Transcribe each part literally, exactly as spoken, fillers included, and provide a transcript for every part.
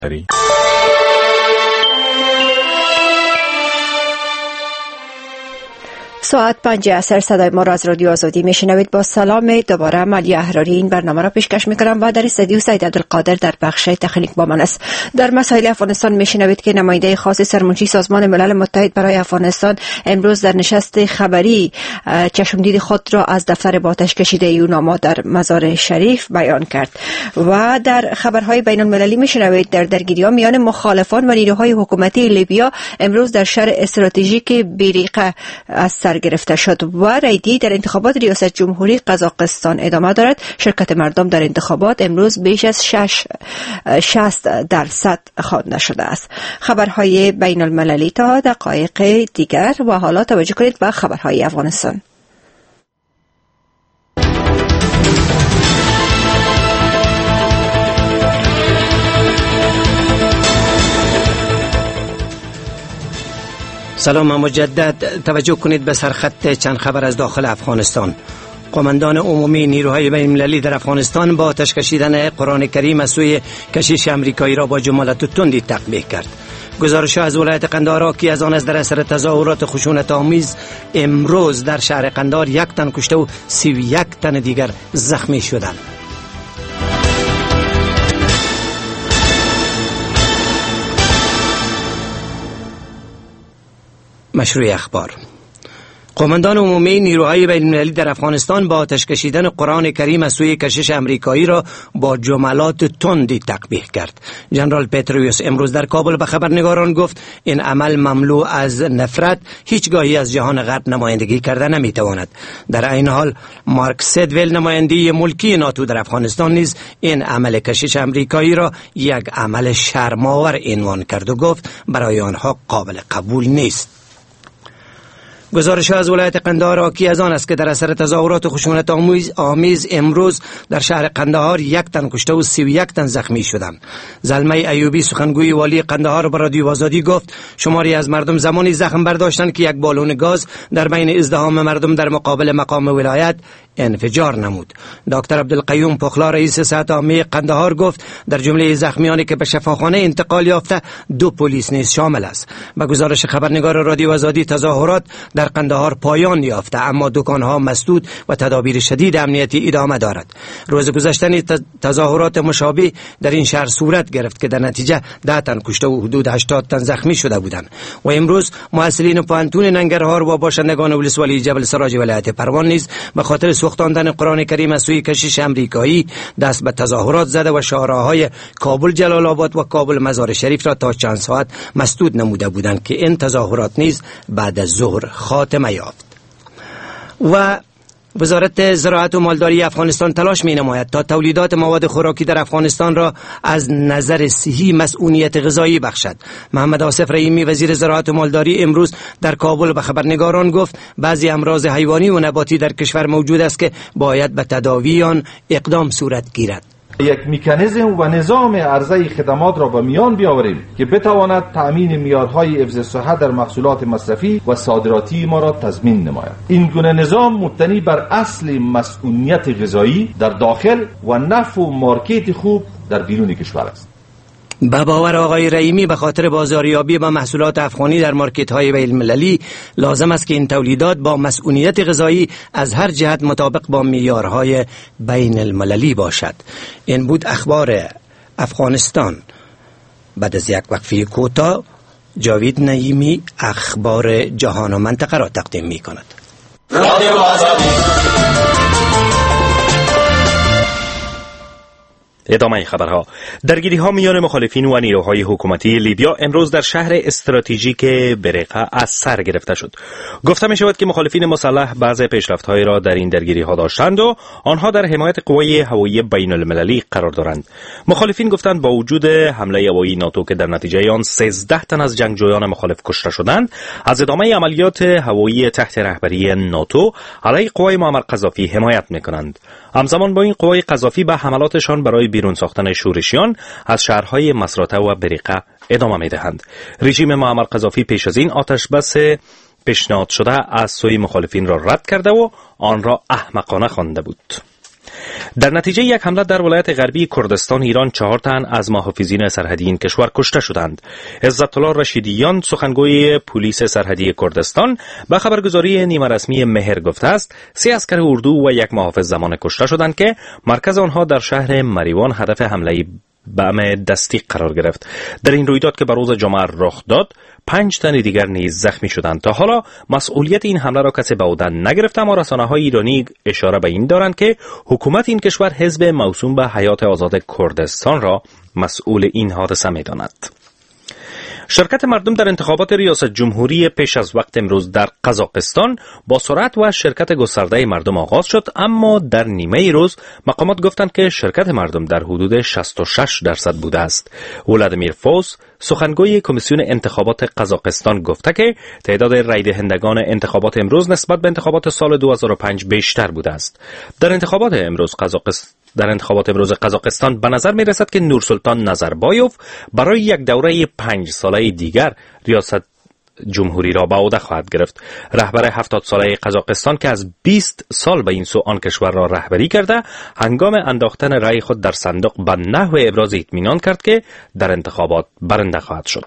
ساعت پنج عصر صدای ما را از رادیو آزادی میشنوید. با سلام دوباره مالی احراری این برنامه را پیشکش میکنم و در استودیو سید عبدالقادر در بخش تکنیک با من است. در مسائل افغانستان میشنوید که نماینده خاص سرمنشی سازمان ملل متحد برای افغانستان امروز در نشست خبری چشمدید خود را از دفتر با آتش کشیده یوناما در مزار شریف بیان کرد. و در خبرهای بین المللی میشنوید در درگیری‌ها میان مخالفان و نیروهای حکومتی لیبیا امروز در شهر استراتژیک بیریقه از سر گرفته شد و ریدی در انتخابات ریاست جمهوری قزاقستان ادامه دارد. شرکت مردم در انتخابات امروز بیش از شصت درصد خوانده شده است. خبرهای بین المللی تا دقایق دیگر و حالا توجه کنید به خبرهای افغانستان. سلام مجدد. توجه کنید به سرخط چند خبر از داخل افغانستان. قماندان عمومی نیروهای بین المللی در افغانستان با آتش کشیدن قرآن کریم از سوی کشیش امریکایی را با جملات تندی تقبیح کرد. گزارش از ولایت قندهار که از آن از در اثر تظاهرات خشونت آمیز امروز در شهر قندهار یک تن کشته و سی و یک تن دیگر زخمی شدند. مشروع اخبار. قماندان عمومی نیروهای بین المللی در افغانستان با آتش کشیدن قرآن کریم از سوی کشیش امریکایی را با جملات تندی تقبیح کرد. جنرال پترویوس امروز در کابل به خبرنگاران گفت این عمل مملو از نفرت هیچگاهی از جهان غرب نمایندگی کرده نمیتواند. در این حال مارک سیدویل نماینده ملکی ناتو در افغانستان نیز این عمل کشیش امریکایی را یک عمل شرم‌آور عنوان کرد و گفت برای آنها قابل قبول نیست. گزارش از ولایت قندهار حاکی از آن است که در اثر تظاهرات خشونت آمیز, آمیز امروز در شهر قندهار یک تن کشته و سی و یک تن زخمی شدند. زلمه ایوبی سخنگوی والی قندهار به رادیو آزادی گفت شماری از مردم زمانی زخم برداشتند که یک بالون گاز در بین ازدحام مردم در مقابل مقام ولایت انفجار نمود. دکتر عبدالقیوم پخلا رئیس صحت عامه قندهار گفت در جمله زخمیانی که به شفاخانه انتقال یافته دو پلیس نیز شامل است. به گزارش خبرنگار رادیو آزادی تظاهرات در قندهار پایان یافته اما دکانها مسدود و تدابیر شدید امنیتی ادامه دارد. روز گذشته تظاهرات مشابه در این شهر صورت گرفت که در نتیجه ده تن کشته و حدود هشتاد تن زخمی شده بودند. و امروز محصلین پوهنتون ننگرهار و باشندگان ولسوالی جبل سراج ولایت پروان نیز به خاطر سوختاندن قرآن کریم از سوی کشیش امریکایی دست به تظاهرات زده و شهرهای کابل جلال آباد و کابل مزار شریف را تا چند ساعت مسدود نموده بودند که این تظاهرات نیز بعد از ظهر خاتمه یافت. و وزارت زراعت و مالداری افغانستان تلاش می نماید تا تولیدات مواد خوراکی در افغانستان را از نظر صحی مسئولیت غذایی بخشد. محمد آصف رحیمی وزیر زراعت و مالداری امروز در کابل به خبرنگاران گفت بعضی امراض حیوانی و نباتی در کشور موجود است که باید به تداوی آن اقدام صورت گیرد. یک مکانیزم و نظام عرضه خدمات را به میان بیاوریم که بتواند تأمین معیارهای حفظ صحت در محصولات مصرفی و صادراتی ما را تضمین نماید. این گونه نظام مبتنی بر اصل مسئولیت غذایی در داخل و نفع و مارکت خوب در بیرون کشور است. به باور آقای رحیمی به خاطر بازاریابی با محصولات افغانی در مارکت‌های بین المللی لازم است که این تولیدات با مسئولیت غذایی از هر جهت مطابق با معیارهای بین المللی باشد. این بود اخبار افغانستان. بعد از یک وقفه کوتاه جاوید نعیمی اخبار جهان و منطقه را تقدیم می کند. رادیو آزادی. ادامه خبرها. درگیری ها میان مخالفین و نیروهای حکومتی لیبیا امروز در شهر استراتژیک بریقه از سر گرفته شد. گفته می شود که مخالفین مسلح بعض پیشرفت‌هایی را در این درگیری ها داشتند و آنها در حمایت قوای هوایی بین المللی قرار دارند. مخالفین گفتند با وجود حمله هوایی ناتو که در نتیجه آن سیزده تن از جنگجویان مخالف کشته شدند، از ادامه عملیات هوایی تحت رهبری ناتو علیه قوای معمر قذافی حمایت می‌کنند. همزمان با این قوای قذافی به حملاتشان برای بیرون ساختن شورشیان از شهرهای مصراته و بریقه ادامه می‌دهند. رژیم معمر قذافی پیش از این آتش بس پیشنهاد شده از سوی مخالفین را رد کرده و آن را احمقانه خوانده بود. در نتیجه یک حمله در ولایت غربی کردستان ایران چهار تن از محافظین سرحدی این کشور کشته شدند. عزت الله رشیدیان سخنگوی پلیس سرحدی کردستان به خبرگزاری نیمه رسمی مهر گفته است سه عسکر اردو و یک محافظ زمان کشته شدند که مرکز آنها در شهر مریوان هدف حمله بم دستی قرار گرفت. در این رویداد که بر روز جمعه رخ داد پنج تن دیگر نیز زخمی شدند. تا حالا مسئولیت این حمله را کسی به عهده نگرفت، اما رسانه‌های ایرانی اشاره به این دارند که حکومت این کشور حزب موسوم به حیات آزاد کردستان را مسئول این حادثه می‌داند. شرکت مردم در انتخابات ریاست جمهوری پیش از وقت امروز در قزاقستان با سرعت و شرکت گسترده مردم آغاز شد، اما در نیمه روز مقامات گفتند که شرکت مردم در حدود شصت و شش درصد بوده است. ولادیمیر فوس سخنگوی کمیسیون انتخابات قزاقستان گفته که تعداد رای دهندگان انتخابات امروز نسبت به انتخابات سال دو هزار و پنج بیشتر بوده است. در انتخابات امروز قزاقستان در انتخابات امروز قزاقستان به نظر می رسد که نورسلطان نظربایوف برای یک دوره پنج ساله دیگر ریاست جمهوری را به عهده خواهد گرفت. رهبر هفتاد ساله قزاقستان که از بیست سال به این سو آن کشور را رهبری کرده، هنگام انداختن رأی خود در صندوق به نحو ابراز اطمینان کرد که در انتخابات برنده خواهد شد.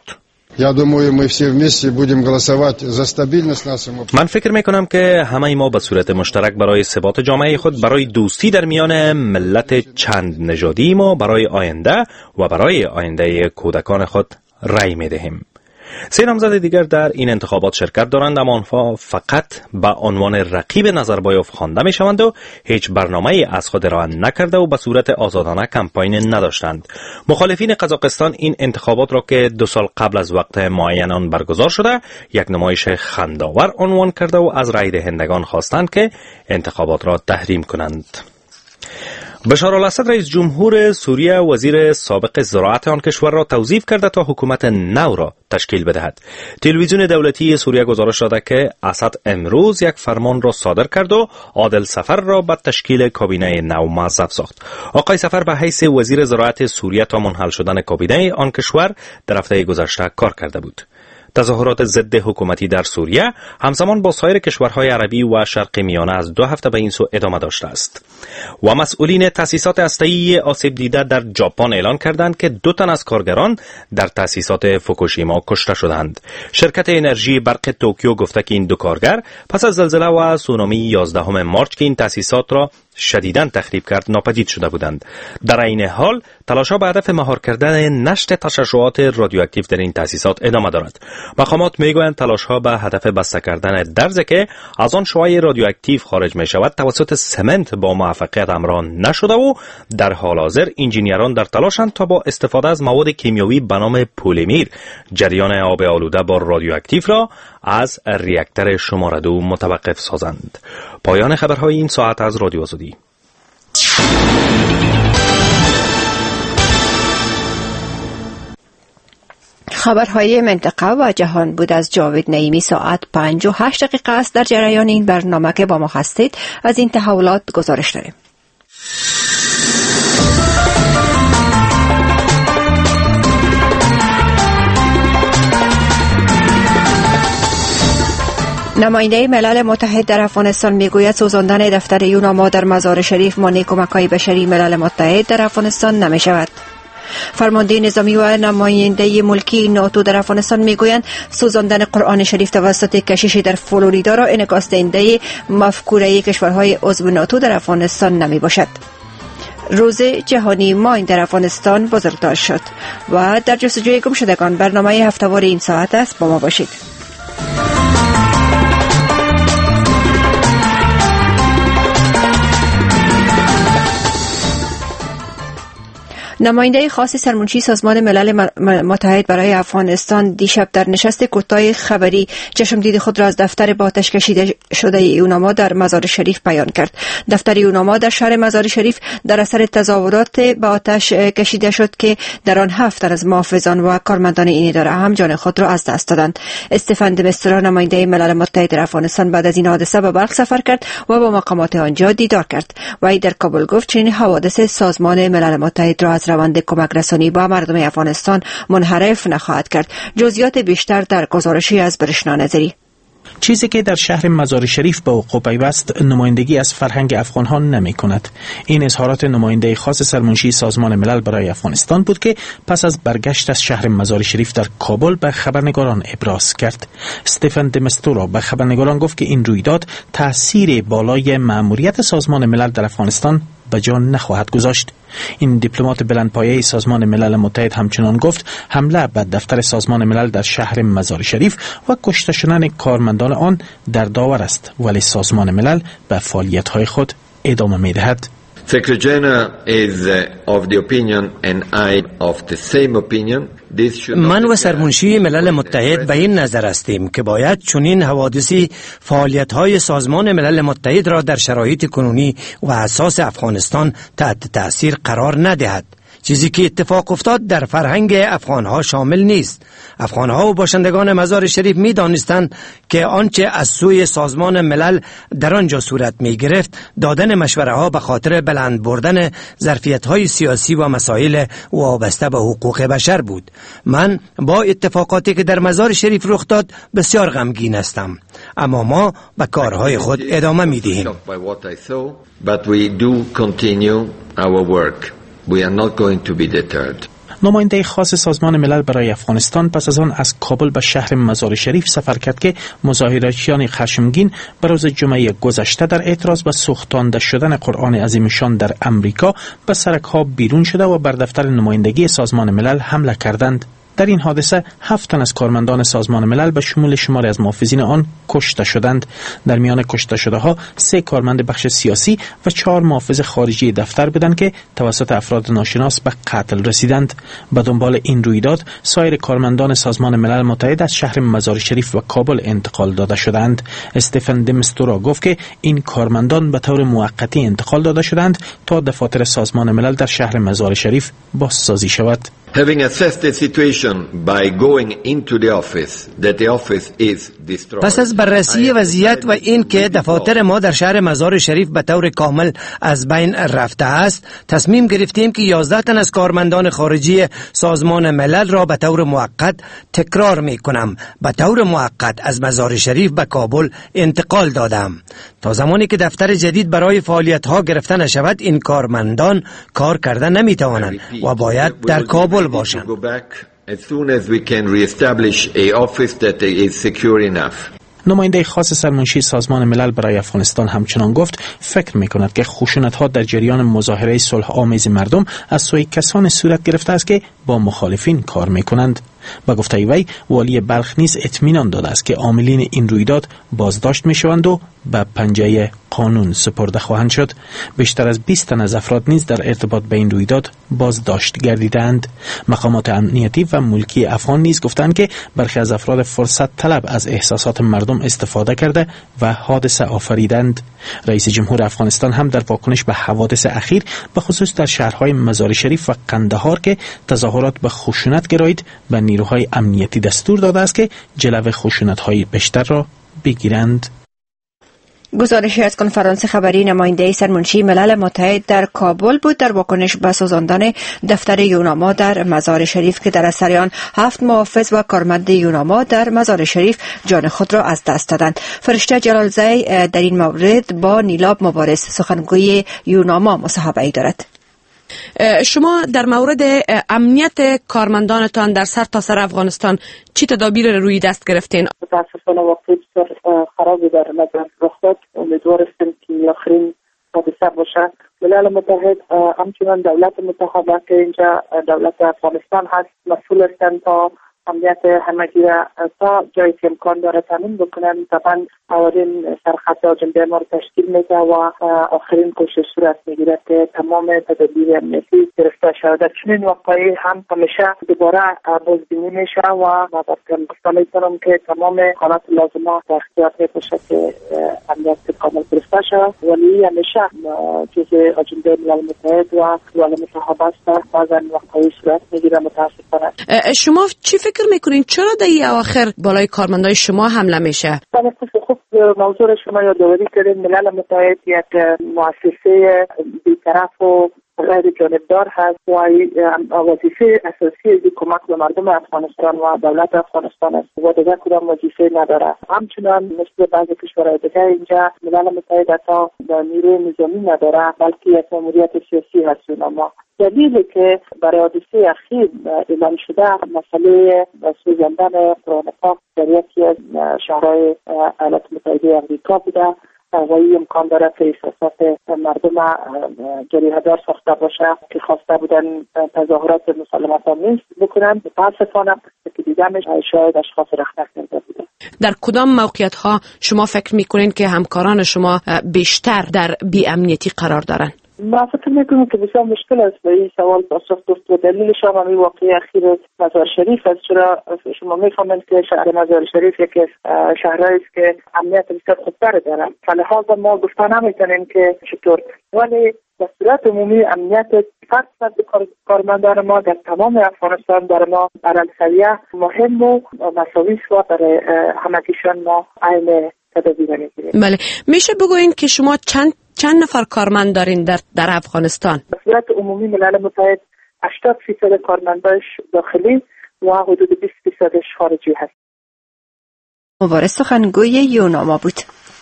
من فکر میکنم که همه ما به صورت مشترک برای ثبات جامعه خود، برای دوستی در میان ملت چند نژادی ما، برای آینده و برای آینده کودکان خود رأی میدهیم. سه نامزد دیگر در این انتخابات شرکت دارند، اما آنها فقط به عنوان رقیب نظربایوف خوانده می شوند و هیچ برنامه‌ای از خود ارائه نکرده و به صورت آزادانه کمپاین نداشتند. مخالفین قزاقستان این انتخابات را که دو سال قبل از وقت معین آن برگزار شده یک نمایش خنده‌آور عنوان کرده و از رای دهندگان خواستند که انتخابات را تحریم کنند. بشار الاسد رئیس جمهور سوریه وزیر سابق زراعت آن کشور را توظیف کرده تا حکومت نو را تشکیل بدهد. تلویزیون دولتی سوریه گزارش داده که اسد امروز یک فرمان را صادر کرد و عادل سفر را به تشکیل کابینه نو موظف ساخت. آقای سفر به حیث وزیر زراعت سوریه تا منحل شدن کابینه آن کشور در هفته گذشته کار کرده بود. تظاهرات ضد حکومتی در سوریه همزمان با سایر کشورهای عربی و شرق میانه از دو هفته به این سو ادامه داشته است. و مسئولین تأسیسات هسته‌ای آسیب دیده در ژاپن اعلان کردند که دو تن از کارگران در تأسیسات فوکوشیما کشته شدند. شرکت انرژی برق توکیو گفته که این دو کارگر پس از زلزله و سونامی یازدهم مارچ که این تأسیسات را شدیداً تخریب کرد ناپدید شده بودند. در این حال تلاش‌ها به هدف مهار کردن نشت تشعشعات رادیواکتیو در این تأسیسات ادامه دارد. مقامات میگویند تلاش‌ها به هدف بسته کردن درزی که از آن شعاع رادیواکتیو خارج می شود توسط سمنت با موفقیت همراه نشده و در حال حاضر انجینیران در تلاشند تا با استفاده از مواد کیمیایی به نام پولیمر جریان آب آلوده با رادیواکتیو را از ریاکتور شماره دو متوقف سازند. پایان خبرهای این ساعت از رادیو آزادی. خبرهای منطقه و جهان بود از جاوید نعیمی. ساعت پنج و هشت دقیقه است. در جریان این برنامه که با ما هستید از این تحولات گزارش داریم. نماینده ملل متحد در افغانستان میگوید سوزاندن دفتر یوناما در مزار شریف مانع کمک‌های بشری ملل متحد در افغانستان نمی شود. فرمانده نظامی و نماینده ملکی ناتو در افغانستان میگویند سوزاندن قرآن شریف توسط کشیشی در فلوریدا را انعکاس دهنده مفکوره کشورهای عضو ناتو در افغانستان نمی باشد. روز جهانی ماین در افغانستان بزرگداشت شد و در جستجوی گم شدگان برنامه هفته‌وار این ساعت است. با ما باشید. نماینده خاص سرمنشی سازمان ملل متحد برای افغانستان دیشب در نشست کوتاه خبری چشمدید خود را از دفتر با آتش کشیده شده یوناما در مزار شریف بیان کرد. دفتر یوناما در شهر مزار شریف در اثر تظاهرات با آتش کشیده شد که در آن هفت تن از محافظان و کارمندان این اداره هم جان خود را از دست دادند. استفان دمسترا نماینده ملل متحد در افغانستان بعد از این حادثه به بلخ سفر کرد و با مقامات آنجا دیدار کرد. وی در کابل گفت چنین حوادث سازمان ملل متحد را از روند کمک رسانی با مردم افغانستان منحرف نخواهد کرد. جزئیات بیشتر در گزارشی از برشنا نظری. چیزی که در شهر مزار شریف به وقوع پیوست نمایندگی از فرهنگ افغان‌ها نمی‌کند. این اظهارات نماینده خاص سرمنشی سازمان ملل برای افغانستان بود که پس از برگشت از شهر مزار شریف در کابل به خبرنگاران ابراز کرد. استفن دمستورا به خبرنگاران گفت که این رویداد تأثیر بالای مأموریت سازمان ملل در افغانستان به جا نخواهد گذاشت. این دیپلمات بلندپایه سازمان ملل متحد همچنان گفت حمله به دفتر سازمان ملل در شهر مزار شریف و کشته شدن کارمندان آن در داور است، ولی سازمان ملل به فعالیت‌های خود ادامه می‌دهد. Secretary General is of the opinion and I of the same opinion. من و سرمنشی ملل متحد به این نظر هستیم که باید چنین حوادثی فعالیت‌های سازمان ملل متحد را در شرایط کنونی و اساس افغانستان تحت تأثیر قرار ندهد. چیزی که اتفاق افتاد در فرهنگ افغانها شامل نیست. افغانها و باشندگان مزار شریف می دانستند که آنچه از سوی سازمان ملل در آنجا صورت می گرفت دادن مشوره ها به خاطر بلند بردن ظرفیت های سیاسی و مسائل وابسته به حقوق بشر بود. من با اتفاقاتی که در مزار شریف رخ داد بسیار غمگین هستم، اما ما به کارهای خود ادامه می دهیم. We are not going to be deterred. نماینده خاص سازمان ملل برای افغانستان پس از آن از کابل به شهر مزار شریف سفر کرد که مظاهراتیان خشمگین بر روز جمعه گذشته در اعتراض به سوختانده شدن قرآن عظیمشان در امریکا به سرک‌ها بیرون شده و بر دفتر نمایندگی سازمان ملل حمله کردند. در این حادثه هفت تن از کارمندان سازمان ملل به شمول شماری از محافظین آن کشته شدند. در میان کشته شده ها سه کارمند بخش سیاسی و چهار محافظ خارجی دفتر بودند که توسط افراد ناشناس به قتل رسیدند. به دنبال این رویداد سایر کارمندان سازمان ملل متحد از شهر مزار شریف و کابل انتقال داده شدند. استفن دمستورا گفت که این کارمندان به طور موقتی انتقال داده شدند تا دفاتر سازمان ملل در شهر مزار شریف بازسازی شود. Having assessed the situation by going into the office, that the office is destroyed. پس از بررسی وضعیت و این که دفاتر ما در شهر مزار شریف به طور کامل از بین رفته است، تصمیم گرفتیم که یازده تن از کارمندان خارجی سازمان ملل را به طور موقت، تکرار می کنم، به طور موقت از مزار شریف به کابل انتقال دادم. تا زمانی که دفتر جدید برای فعالیت ها گرفته نشود این کارمندان کار کردن نمی توانند و باید در کابل باشند. نماینده خاص سرمنشی سازمان ملل برای افغانستان همچنان گفت فکر می‌کند که خشونت‌ها در جریان مظاهره صلح آمیز مردم از سوی کسانی صورت گرفته است که با مخالفین کار می‌کنند. با گفته وی والی بلخ نیز اطمینان داده است که عاملین این رویداد بازداشت می‌شوند و به پنجه قانون سپرده خواهند شد. بیشتر از بیست تن از افراد نیز در ارتباط به این رویداد بازداشت گردیدند. مقامات امنیتی و ملکی افغان نیز گفتند که برخی از افراد فرصت طلب از احساسات مردم استفاده کرده و حادثه آفریدند. رئیس جمهور افغانستان هم در واکنش به حوادث اخیر به خصوص در شهرهای مزار شریف و قندهار که تظاهرات به خشونت گرایید به نیروهای امنیتی دستور داده است که جلو خشونت‌های بیشتر را بگیرند. گزارشی از کنفرانس خبری نماینده سرمنشی ملل متحد در کابل بود در واکنش به سوزاندن دفتر یوناما در مزار شریف که در اثر آن هفت محافظ و کارمند یوناما در مزار شریف جان خود را از دست دادند. فرشته جلالزی در این مورد با نیلاب مبارز سخنگوی یوناما مصاحبه‌ای دارد. شما در مورد امنیت کارمندانتان در سر تا سر افغانستان چی تدابیر روی دست گرفتین؟ متاسفانه واقعی بسیار خرابی در نظر رخ داد. امیدوارستیم که آخرین حادثه باشه. ملل متحد همچنان دولت متحده که اینجا دولت افغانستان هست مسئول هستند تا امنیت همگی را تا جایی که امکان داره تامین بکنن. طبعا اولین سرخط اجنده ما رو تشکیل میده و آخرین کوشش صورت میگیره که تمام تدابیر امنیتی گرفته شود. در چنین واقعی هم همیشه دوباره بازبینی میشه و گفتم میتونم که تمام حالات لازمه در اختیار میباشه که امنیت کامل گرفته شود، ولی همیشه جزء اجنده ملل متحد و دول متحده است. بعضا واقعی صورت میگیره متاسفانه. شما چی فکر میکنین چرا در این اواخر بالای کارمندای شما حمله میشه؟ خب موضوع شما یادآوری کردین. ملل متحد یک مؤسسه بی‌طرف و غیر جانبدار هست و وظیفه اساسی از کمک به مردم افغانستان و دولت افغانستان است و دیگر کدام وظیفه نداره. همچنان مثل بعضی کشورهای دیگر اینجا ملل متحد حتی نیروی نظامی نداره، بلکه یک ماموریت سیاسی هست. اما دلیلی که برای حادثه اخیر اعلام شده مسئله سوزاندن قرآن پاک در یکی از شهرهای ایالات متحده آمریکا بوده و این امکان داره که احساسات مردم جریحه‌دار ساخته باشه که خواسته بودن تظاهرات مسالمت آمیز بکنن. متاسفانه که دیدمش شاید اشخاص رخنه کرده بوده. در کدام موقعیت ها شما فکر میکنین که همکاران شما بیشتر در بی‌امنیتی قرار دارن؟ ما فکر میکنم که بسیار مشکل است به این سوال پاسخ داد و دلیلش هم همین واقعه اخیر مزار شریف است. چرا شما میفهمید که شهر مزار شریف یکی از شهرهایی است که امنیت بسیار خوبتر داره، فلحاظ ما گفتن نمیتونیم که چطور، ولی در صورت عمومی امنیت فرد فرد کارمندان ما در تمام افغانستان در ما برالسویه مهم و مساوی است و برای همگیشان ما عین تدابیر میگیریم. بله، میشه بگوین که شما چند چند نفر کارمند دارین در در افغانستان؟ به صورت عمومی ملل متحد هشتاد فیصد کارمنداش داخلی و حدود بیست فیصدش خارجی هست. مبارز سخنگوی یوناما بود.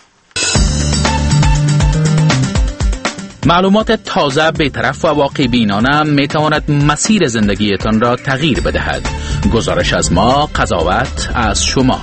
معلومات تازه، بی‌طرف و واقع بینانه می تواند مسیر زندگیتان را تغییر بدهد. گزارش از ما، قضاوت از شما.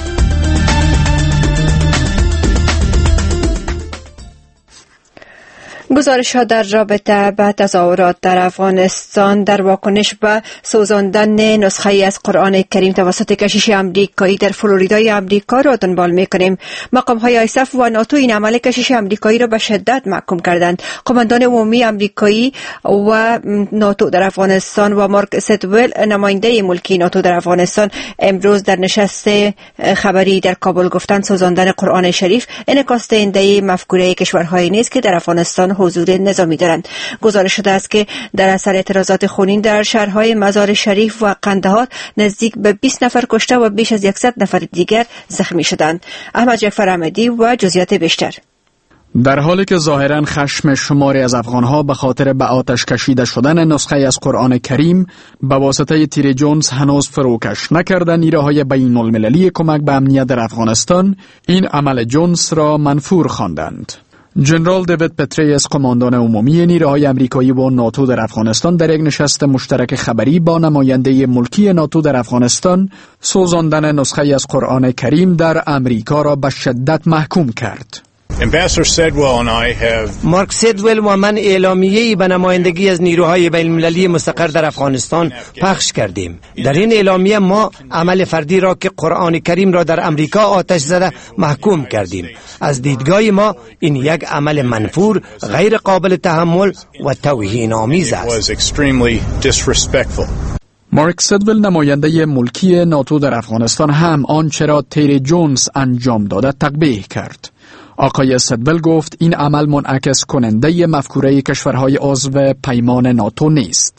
گزارش ها در رابطه با تظاهرات در افغانستان در واکنش به سوزاندن نسخه از قرآن کریم توسط کشیش امریکایی در فلوریدای امریکا را دنبال می‌کنیم. مقام های آیسف و ناتو این عمل کشیش امریکایی را به شدت محکوم کردند. قماندان عمومی امریکایی و ناتو در افغانستان و مارک سیدول، نماینده ملکی ناتو در افغانستان، امروز در نشست خبری در کابل گفتند سوزاندن قرآن شریف انعکاس دهنده مفکوره کشورهایی نیست که در افغانستان حضور نظامی دارند. گزارش شده است که در اثر اعتراضات خونین در شهرهای مزار شریف و قندهار نزدیک به بیست نفر کشته و بیش از صد نفر دیگر زخمی شدند. احمد جعفر احمدی و جزئیات بیشتر. در حالی که ظاهراً خشم شماری از افغانها به خاطر به آتش کشیده شدن نسخه از قرآن کریم به واسطه تیر جونز هنوز فروکش نکرده، نیروهای بین المللی کمک به امنیت در افغانستان این عمل جونز را منفور خواندند. جنرال دیوید پتریس، قماندان عمومی نیروهای امریکایی و ناتو در افغانستان، در یک نشست مشترک خبری با نماینده ملکی ناتو در افغانستان سوزاندن نسخه از قرآن کریم در امریکا را به شدت محکوم کرد. مارک سیدول و من اعلامیه‌ای به نمایندگی از نیروهای بین المللی مستقر در افغانستان پخش کردیم. در این اعلامیه ما عمل فردی را که قرآن کریم را در امریکا آتش زده محکوم کردیم. از دیدگاه ما این یک عمل منفور، غیر قابل تحمل و توهین آمیز است. مارک سیدول، نماینده ملکی ناتو در افغانستان، هم آنچه را تیر جونز انجام داده تقبیح کرد. آقای سیدول گفت این عمل منعکس کننده مفکوره کشورهای عضو پیمان ناتو نیست.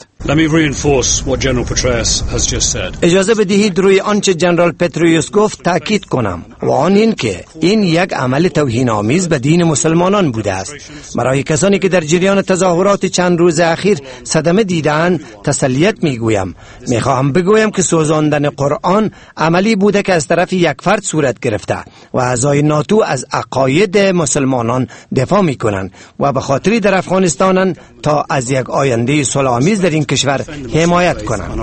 اجازه بدهید روی آنچه جنرال پتریوس گفت تاکید کنم و آن این که این یک عمل توهین آمیز به دین مسلمانان بوده است. برای کسانی که در جریان تظاهرات چند روز اخیر صدمه دیدند تسلیت میگویم. میخواهم بگویم که سوزاندن قرآن عملی بوده که از طرف یک فرد صورت گرفته و اعضای ناتو از عقاید مسلمانان دفاع میکنند و به خاطری در افغانستانند تا از یک آینده صلح‌آمیز در این کشور حمایت کنند.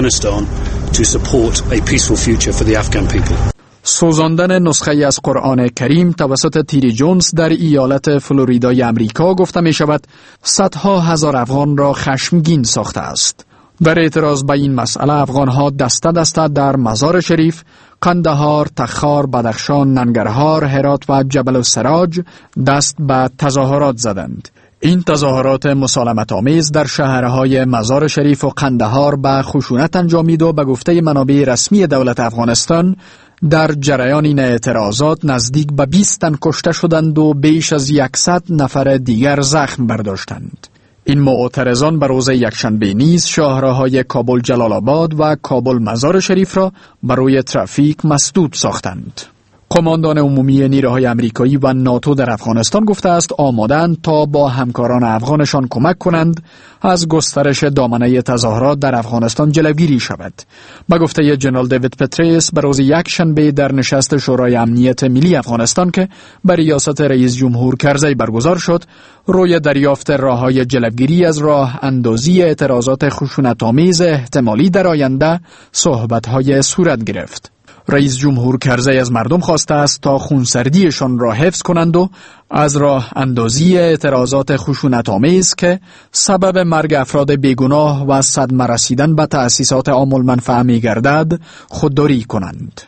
سوزاندن نسخه از قرآن کریم توسط تیر جونز در ایالت فلوریدای امریکا گفته می شود صدها هزار افغان را خشمگین ساخته است. در اعتراض به این مسئله افغانها دسته دسته در مزار شریف، قندهار، تخار، بدخشان، ننگرهار، هرات و جبل السراج دست به تظاهرات زدند. این تظاهرات مسالمت آمیز در شهرهای مزار شریف و قندهار به خشونت انجامید و به گفته منابع رسمی دولت افغانستان در جریان این اعتراضات نزدیک به بیست تن کشته شدند و بیش از صد نفر دیگر زخم برداشتند. این معترضان به روز یکشنبه نیز شاهراهای کابل جلال آباد و کابل مزار شریف را برای ترافیک مسدود ساختند. قماندان عمومی نیروهای آمریکایی و ناتو در افغانستان گفته است آمادند تا با همکاران افغانشان کمک کنند از گسترش دامنه تظاهرات در افغانستان جلوگیری شود. با گفته جنرال دیوید پتریس به روز یک شنبه در نشست شورای امنیت ملی افغانستان که بر ریاست رئیس جمهور کرزی برگزار شد، روی دریافت راههای جلوگیری از راه اندازی اعتراضات خشونت‌آمیز احتمالی در آینده صحبت‌های صورت گرفت. رئیس جمهور کرزی از مردم خواسته است تا خونسردیشان را حفظ کنند و از راه اندازی اعتراضات خشونت‌آمیز که سبب مرگ افراد بیگناه و صدمه رسیدن به تأسیسات عام المنفعه می‌گردد خودداری کنند.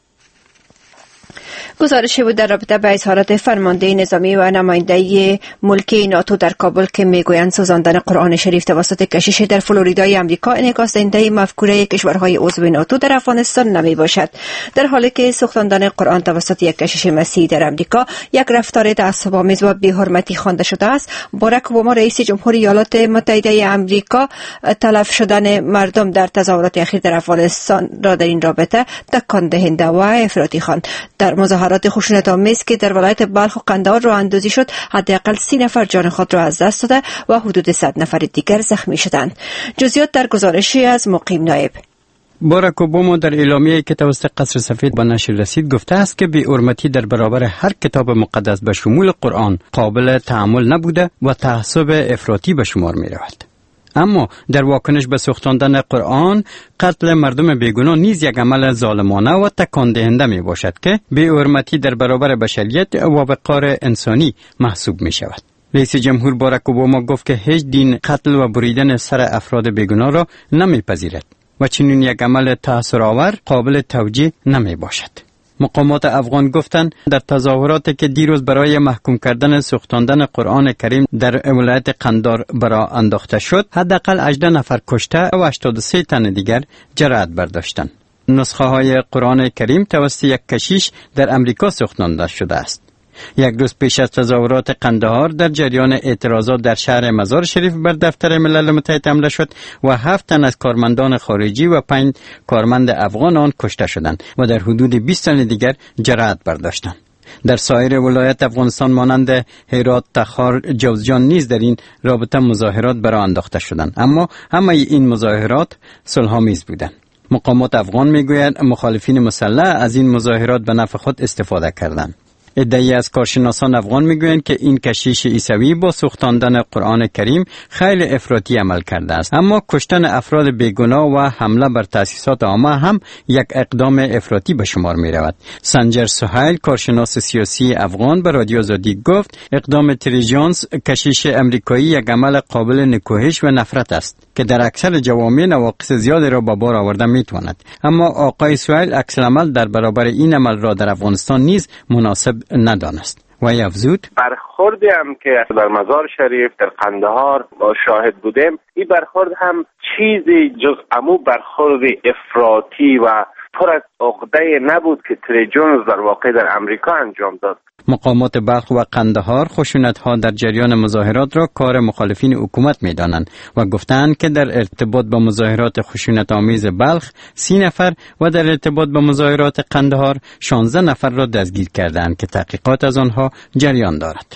گزارشی بود در رابطه با اظهارات فرمانده نظامی و نماینده ملکی ناتو در کابل که میگویند سوزاندن قرآن شریف توسط کشیش در فلوریدای آمریکا انعکاس دهنده مفکوره کشورهای عضو ناتو در افغانستان نمی باشد، در حالی که سوختاندن قرآن توسط یک کشیش مسیحی در آمریکا یک رفتار تعصب‌آمیز و بی‌حرمتی خوانده شده است. باراک اوباما رئیس جمهور ایالات متحده آمریکا تلف شدن مردم در تظاهرات اخیر در افغانستان را در این رابطه تکان دهنده و افراطی خواند. در مظاهرات خشونت‌آمیز که در ولایت بلخ و قندهار راه اندازی شد، حداقل سی نفر جان خود را از دست داده و حدود صد نفر دیگر زخمی شدند. جزئیات در گزارشی از مقیم نایب. باراک اوباما در اعلامیه‌ای که توسط قصر سفید به نشر رسید گفته است که بی‌حرمتی در برابر هر کتاب مقدس به شمول قرآن قابل تحمل نبوده و تعصب افراطی به شمار می‌رود. اما در واکنش به سوختاندن قرآن، قتل مردم بیگناه نیز یک عمل ظالمانه و تکان دهنده می باشد که بی‌حرمتی در برابر بشریت و وقار انسانی محسوب می شود. رئیس جمهور باراک اوباما گفت که هیچ دین قتل و بریدن سر افراد بیگناه را نمی پذیرد و چنین یک عمل تأثیرآور قابل توجیه نمی باشد. مقامات افغان گفتند در تظاهراتی که دیروز برای محکوم کردن سوختاندن قرآن کریم در ولایت قندهار برآ انداخته شد، حداقل هجده نفر کشته و هشتاد و سه تن دیگر جراحت برداشتند. نسخه های قرآن کریم توسط یک کشیش در امریکا سوختانده شده است. یک روز پیش از تظاهرات قندهار در جریان اعتراضات در شهر مزار شریف بر دفتر ملل متحد حمله شد و هفت تن از کارمندان خارجی و پنج کارمند افغان آن کشته شدند و در حدود بیست تن دیگر جراحت برداشتند. در سایر ولایت افغانستان مانند هرات، تخار، جوزجان نیز در این رابطه مظاهرات برآ انداخته شدند، اما همه این مظاهرات صلح‌آمیز بودند. مقامات افغان میگویند مخالفین مسلح از این مظاهرات به نفع خود استفاده کردند. عده‌ای از کارشناسان افغان میگویند که این کشیش عیسوی با سوختاندن قرآن کریم خیلی افراطی عمل کرده است، اما کشتن افراد بیگناه و حمله بر تأسیسات عامه هم یک اقدام افراطی به شمار می رود. سنجر سهیل، کارشناس سیاسی افغان، به رادیو آزادی گفت اقدام تری جونز کشیش امریکایی یک عمل قابل نکوهش و نفرت است که در اکثر جوامع نواقص زیادی را به بار آورده می تواند. اما آقای سهیل عکس العمل در برابر این عمل را در افغانستان نیز مناسب ندانست. و افزود برخوردی هم که در مزار شریف در قندهار شاهد بودیم، این برخورد هم چیزی جز امو برخورد افراطی و پر از عقده نبود که تری جونز در واقع در امریکا انجام داد. مقامات بلخ و قندهار خشونت‌ها در جریان مظاهرات را کار مخالفین حکومت می‌دانند و گفتند که در ارتباط با مظاهرات خشونت‌آمیز بلخ سی نفر و در ارتباط با مظاهرات قندهار شانزده نفر را دستگیر کردند که تحقیقات از آنها جریان دارد.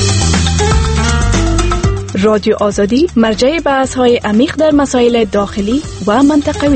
رادیو آزادی مرجع بحث‌های عمیق در مسائل داخلی و منطقوی.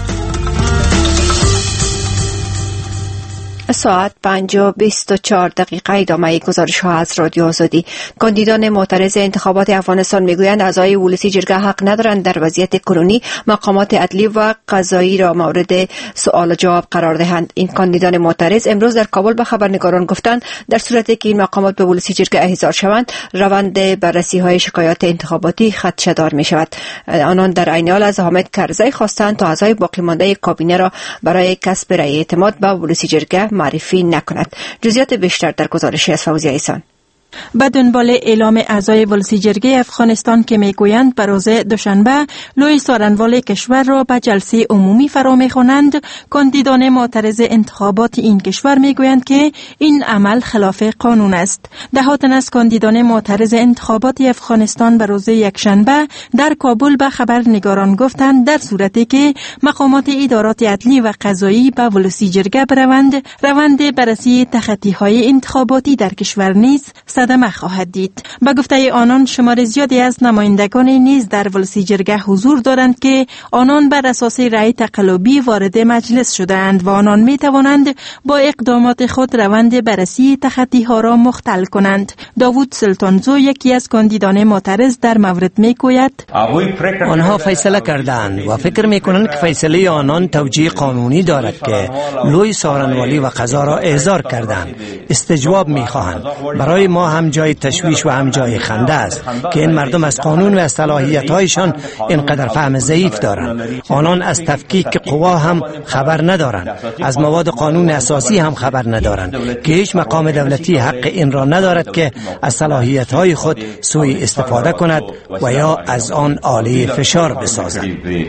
ساعت پنج و بیست و چهار دقیقه ادامه گزارش ها از رادیو آزادی. کاندیدان معترض انتخابات افغانستان میگویند اعضای ولسی جرگه حق ندارند در وضعیت کنونی مقامات عدلی و قضایی را مورد سوال و جواب قرار دهند. این کاندیدان معترض امروز در کابل به خبرنگاران گفتند در صورتی که این مقامات به ولسی جرگه احضار شوند، روند بررسی های شکایات انتخاباتی خدشه‌دار می شود. آنان در عین حال از حامد کرزی خواستند تا اعضای باقی مانده کابینه را برای کسب رأی اعتماد به ولسی جرگه معرفی نکند. جزئیات بیشتر در گزارشی از فوزیه ایسان. به دنبال اعلام اعضای ولسی جرگه افغانستان که میگویند به روز دوشنبه لوی سارنوال کشور را به جلسه عمومی فرا میخوانند، کاندیدان معترض انتخابات این کشور میگویند که این عمل خلاف قانون است. ده تن از کاندیدان معترض انتخابات افغانستان به روز یکشنبه در کابل به خبرنگاران گفتند در صورتی که مقامات ادارات عدلی و قضایی به ولسی جرگه بروند، روند بررسی تخطی‌های انتخاباتی در کشور نیز صدمه خواهد دید. به گفته آنان شمار زیادی از نمایندگان نیز در ولسی جرگه حضور دارند که آنان بر اساس رأی تقلبی وارد مجلس شدند و آنان می توانند با اقدامات خود روند بررسی تخطی‌ها را مختل کنند. داوود سلطانزو یکی از کاندیدان معترض در مورد می گوید آنها فیصله کردند و فکر می کنند که فیصله آنان توجیه قانونی دارد که لوی سارنوالی و قضا را احضار کردند. استجواب می خواهند. برای ما هم جای تشویش و هم جای خنده است که این مردم از قانون و از صلاحیت‌هایشان اینقدر فهم ضعیف دارند. آنان از تفکیک قوا هم خبر ندارند، از مواد قانون اساسی هم خبر ندارند که هیچ مقام دولتی حق این را ندارد که از صلاحیت‌های خود سوء استفاده کند و یا از آن آله فشار بسازد.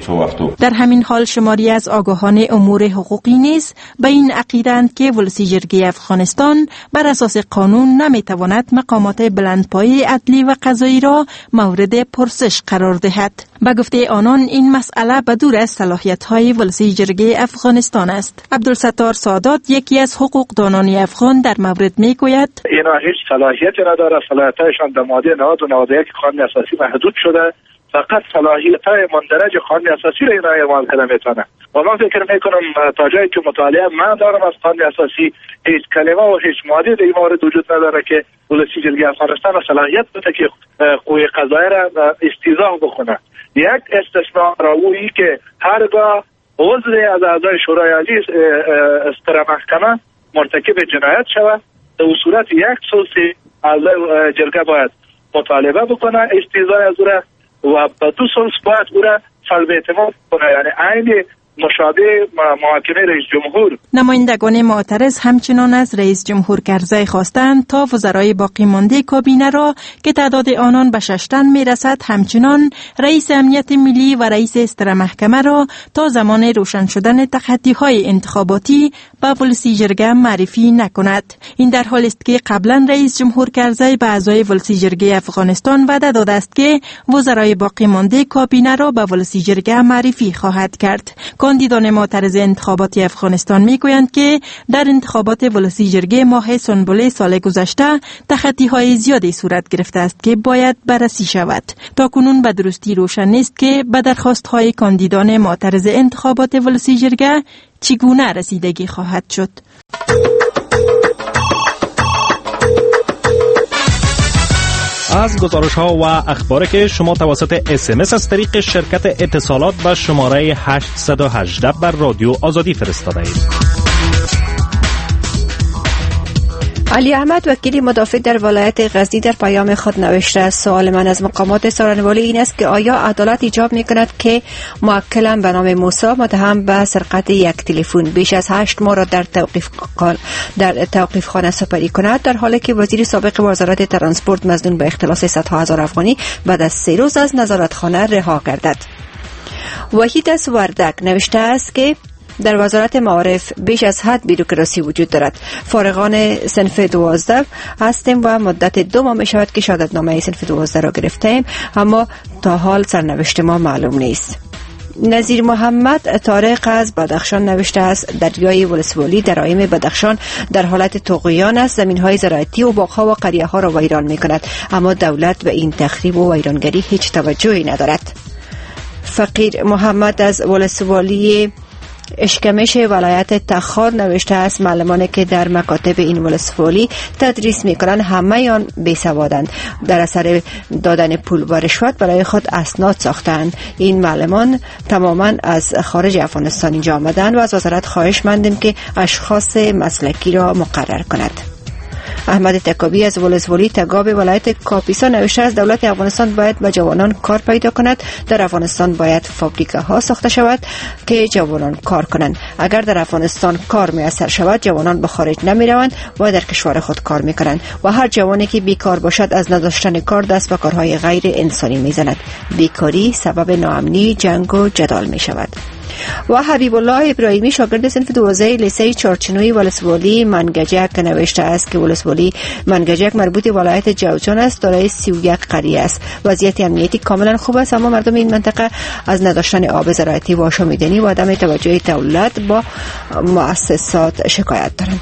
در همین حال شماری از آگاهان امور حقوقی نیز به این عقیده‌اند که ولسی جرگه افغانستان بر اساس قانون نمیتواند مقامات بلندپایه عدلی و قضایی را مورد پرسش قرار دهد. به گفته آنان این مسئله بدور از صلاحیت‌های ولسی جرگه افغانستان است. عبدالستار سادات یکی از حقوقدانان افغان در مورد میگوید اینا هیچ صلاحیتی نداره، صلاحیت‌هایشان در ماده نود و نود و یک قانون اساسی محدود شده، فقط صلاحیت‌های مندرج قانون اساسی را اینا اعمال کنه میتونه. و من فکر میکنم تا جایی که مطالعه من دارم از قانون اساسی هیچ کلمه و هیچ ماده در این مورد وجود نداره که ولسی جرگه افغانستان صلاحیت بده که قوه قضاییه را استیضاح بکنه. یک استثناء راویی که هرگاه عضو از اعضای شورای عالی ستره محکمه مرتکب جنایت شود، در صورت یک سلسه اعضای جرگه باید مطالبه بکنه استیضاح از او را و به دو سلس باید او را سلب اعتماد کنه، یعنی عین مشابه محاکمه رئیس جمهور. نمایندگان معترض همچنان از رئیس جمهور کرزی خواستند تا وزرای باقی مانده کابینه را که تعداد آنان به شش تن میرسد، همچنان رئیس امنیت ملی و رئیس استره محکمه را تا زمان روشن شدن تخطی‌های انتخاباتی به ولسی جرگه معرفی نکند. این در حالی است که قبلا رئیس جمهور کرزی به اعضای ولسی جرگه افغانستان وعده داده است که وزرای باقی مانده کابینه را به ولسی جرگه معرفی خواهد کرد. کاندیدان معترض انتخابات افغانستان میگویند که در انتخابات ولسی جرگه ماه سنبله سال گذشته تخطی‌های زیادی صورت گرفته است که باید بررسی شود. تا کنون به درستی روشن نیست که به درخواست‌های کاندیدان معترض انتخابات ولسی جرگه چگونه رسیدگی خواهد شد. از گزارش ها و اخباری که شما توسط اس ام اس از طریق شرکت اتصالات به شماره هشت یک هشت بر رادیو آزادی فرستاده اید. علی احمد وکیل مدافع در ولایت غزنی در پیام خود نوشته است: سوال من از مقامات سارنوالی این است که آیا عدالت ایجاب می‌کند که موکلم به نام موسی متهم به سرقت یک تلفن بیش از هشت ماه را در توقیف در توقیف خانه سپری کند، در حالی که وزیر سابق وزارت ترانسپورت مظنون به اختلاس صدها هزار افغانی بعد از سه روز از نظارتخانه رها گردد؟ وحید از وردک نوشته است که در وزارت معارف بیش از حد بیروکراسی وجود دارد. فارغان صنف دوازده هستیم و مدت دو ماه می شود که شهادتنامه صنف دوازده را گرفتیم، اما تا حال سرنوشت ما معلوم نیست. نظیر محمد طارق از بدخشان نوشته است: دریای ولسوالی در اقلیم بدخشان در حالت طغیان است، زمین‌های زراعتی و باغ‌ها و قریه‌ها را ویران می‌کند، اما دولت به این تخریب و ویرانگری هیچ توجهی ندارد. فقیر محمد از ولسوالی اشکمش ولایت تخار نوشته است: معلمانی که در مکاتب این ولسوالی تدریس میکنند همه آن بیسوادند، در اثر دادن پول و رشوت برای خود اسناد ساختند. این معلمان تماما از خارج افغانستان اینجا آمدند و از وزارت خواهش مندیم که اشخاص مسلکی را مقرر کند. احمد تکابی از ولسوالی تگاب ولایت کاپیسا نوشته است دولت افغانستان باید به جوانان کار پیدا کند. در افغانستان باید فابریکه ها ساخته شود که جوانان کار کنند. اگر در افغانستان کار میسر شود جوانان به خارج نمی روند و در کشور خود کار می کنند و هر جوانی که بیکار باشد از نداشتن کار دست به کارهای غیر انسانی می زند. بیکاری سبب ناامنی، جنگ و جدال می شود. و حبیب الله ابراهیمی شاگرد صنف دوازده لیسه چارچنوی ولسوالی منگجک نوشته است که ولسوالی منگجک مربوط ولایت جوزجان است، دارای سی و یک قریه است. وضعیت امنیتی کاملا خوب است اما مردم این منطقه از نداشتن آب زراعتی و آشامیدنی و عدم توجه دولت با مؤسسات شکایت دارند.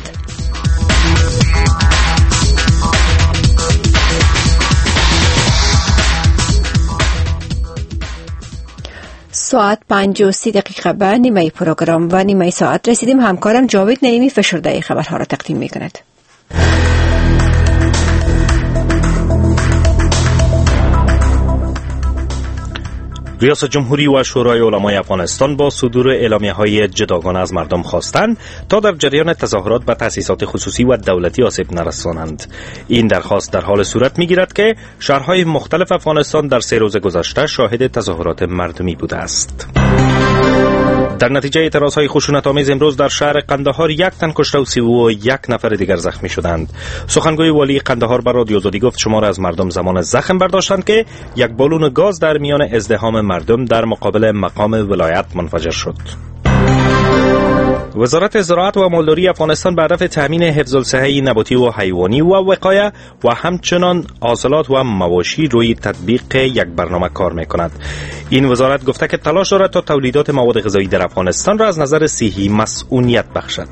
ساعت پنج و سی دقیقه به نیمه پروگرام و نیمه ساعت رسیدیم. همکارم جاوید نعیمی فشرده خبرها را تقدیم می کند. ریاست جمهوری و شورای علمای افغانستان با صدور اعلامیه‌های جداگانه از مردم خواستند تا در جریان تظاهرات به تأسیسات خصوصی و دولتی آسیب نرسانند. این درخواست در حال صورت می‌گیرد که شهرهای مختلف افغانستان در سه روز گذشته شاهد تظاهرات مردمی بوده است. در نتیجه اعتراضهای خشونت‌آمیز امروز در شهر قندهار یک تن کشته و سی و یک نفر دیگر زخمی شدند. سخنگوی والی قندهار به رادیو آزادی گفت شمار از مردم زمان زخم برداشتند که یک بالون گاز در میان ازدحام مردم در مقابل مقام ولایت منفجر شد. وزارت زراعت و مالداری افغانستان به هدف تامین حفظ الصحه نباتی و حیوانی و وقایه و همچنان حاصلات و مواشی روی تطبیق یک برنامه کار می‌کند. این وزارت گفته که تلاش دارد تا تولیدات مواد غذایی در افغانستان را از نظر صحی مسئولیت بخشد.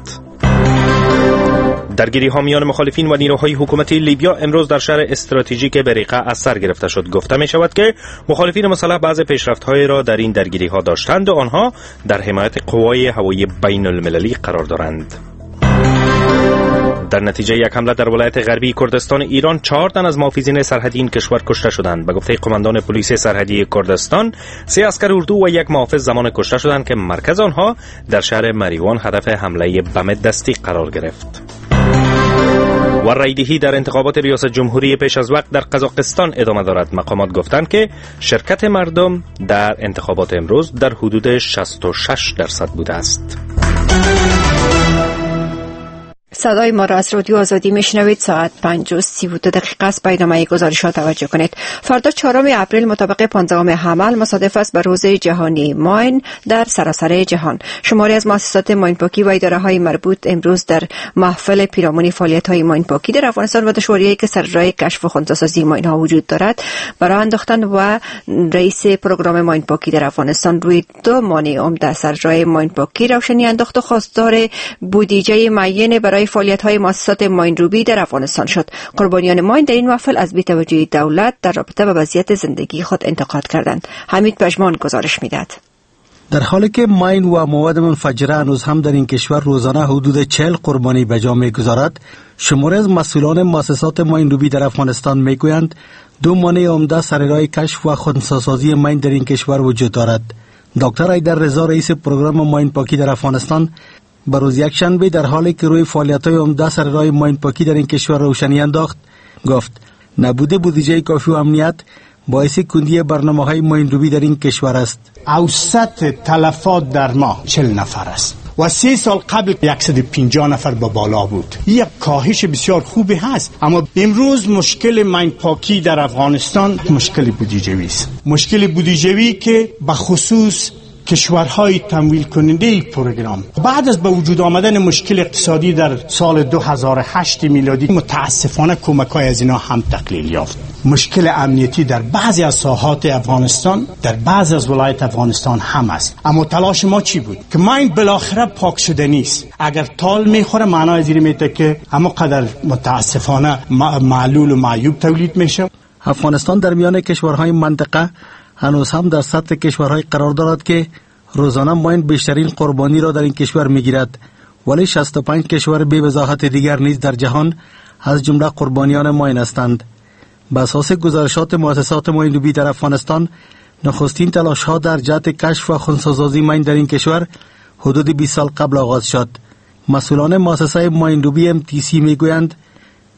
درگیری ها میان مخالفین و نیروهای حکومتی لیبیا امروز در شهر استراتژیک بریقه از سر گرفته شد. گفته می شود که مخالفین مسلح بعض پیشرفت‌های را در این درگیری ها داشتند و آنها در حمایت قوای هوایی بین المللی قرار دارند. در نتیجه یک حمله در ولایت غربی کردستان ایران چهار تن از محافظین سرحدی این کشور کشته شدند. به گفته قماندان پلیس سرحدی کردستان سه عسکر اردو و یک محافظ زمان کشته شدند که مرکز آنها در شهر مریوان هدف حمله بم دستی قرار گرفت. و رایدهی در انتخابات ریاست جمهوری پیش از وقت در قزاقستان ادامه دارد. مقامات گفتند که شرکت مردم در انتخابات امروز در حدود شصت و شش درصد بوده است. صدای ما را از رادیو آزادی میشنوید. ساعت پنج و سی و دو دقیقه است. به ادامه گزارشات توجه کنید. فردا چهارم اپریل مطابق پانزدهم حمل مصادف است با روز جهانی ماین در سراسر جهان. شماری از مؤسسات ماینپاکی و اداره های مربوط امروز در محفل پیرامون فعالیت های ماینپاکی در افغانستان و دشواری‌هایی که سر راه کشف و خنثی‌سازی ماین ها وجود دارد برای انداختن و رئیس پروگرام ماینپاکی در افغانستان روی دو مانع عمده سر راه ماینپاکی روشنی انداخت و خواستار بودجه معین برای فعالیت‌های مؤسسات ماینروبی در افغانستان شد. قربانیان ماین در این محفل از بی‌توجهی دولت در رابطه با وضعیت زندگی خود انتقاد کردند. حمید پژمان گزارش می‌دهد. در حالی که ماین و مواد منفجره هنوز هم در این کشور روزانه حدود چهل قربانی به جا می‌گذارد، شماری از مسئولان مؤسسات ماینروبی در افغانستان می‌گویند دو مانع عمده سر راه کشف و خنثی‌سازی ماین در این کشور وجود دارد. دکتر ایدر رضا رئیس پروگرام ماینپاکی در افغانستان بروز یک شنبه در حالی که روی فعالیت‌های عمده سر راه ماینپاکی در این کشور روشنی انداخت گفت نبوده بودجه کافی و امنیت باعث کندی برنامه‌های ماینروبی در این کشور است. اوسط تلفات در ماه چهل نفر است و سه سال قبل صد و پنجاه نفر به بالا بود. یک کاهش بسیار خوبی هست، اما امروز مشکل ماینپاکی در افغانستان مشکل بودجه‌ای است. مشکل بودجه‌ای که به خصوص کشورهای تمویل کننده این پروگرام بعد از به وجود آمدن مشکل اقتصادی در سال دو هزار و هشت میلادی متاسفانه کمک‌های از اینا هم تقلیل یافت. مشکل امنیتی در بعضی از ساحات افغانستان در بعضی از ولایت افغانستان هم است. اما تلاش ما چی بود که ما این بالاخره پاک شده نیست. اگر تال میخوره معنای زیر میته که اما قدر متاسفانه معلول و معیوب تولید میشه. افغانستان در میان کشورهای منطقه هنوز هم در سطح کشورهای قرار دارد که روزانه ماین بیشترین قربانی را در این کشور میگیرد، ولی شصت و پنج کشور بی وضاحت دیگر نیز در جهان از جمله قربانیان ماین هستند. بر اساس گزارشات مؤسسات ماینروبی در افغانستان، نخستین تلاش‌ها در جهت کشف و خنثی‌سازی ماین در این کشور حدود بیست سال قبل آغاز شد. مسئولان مؤسسه ماینروبی ام تی سی میگویند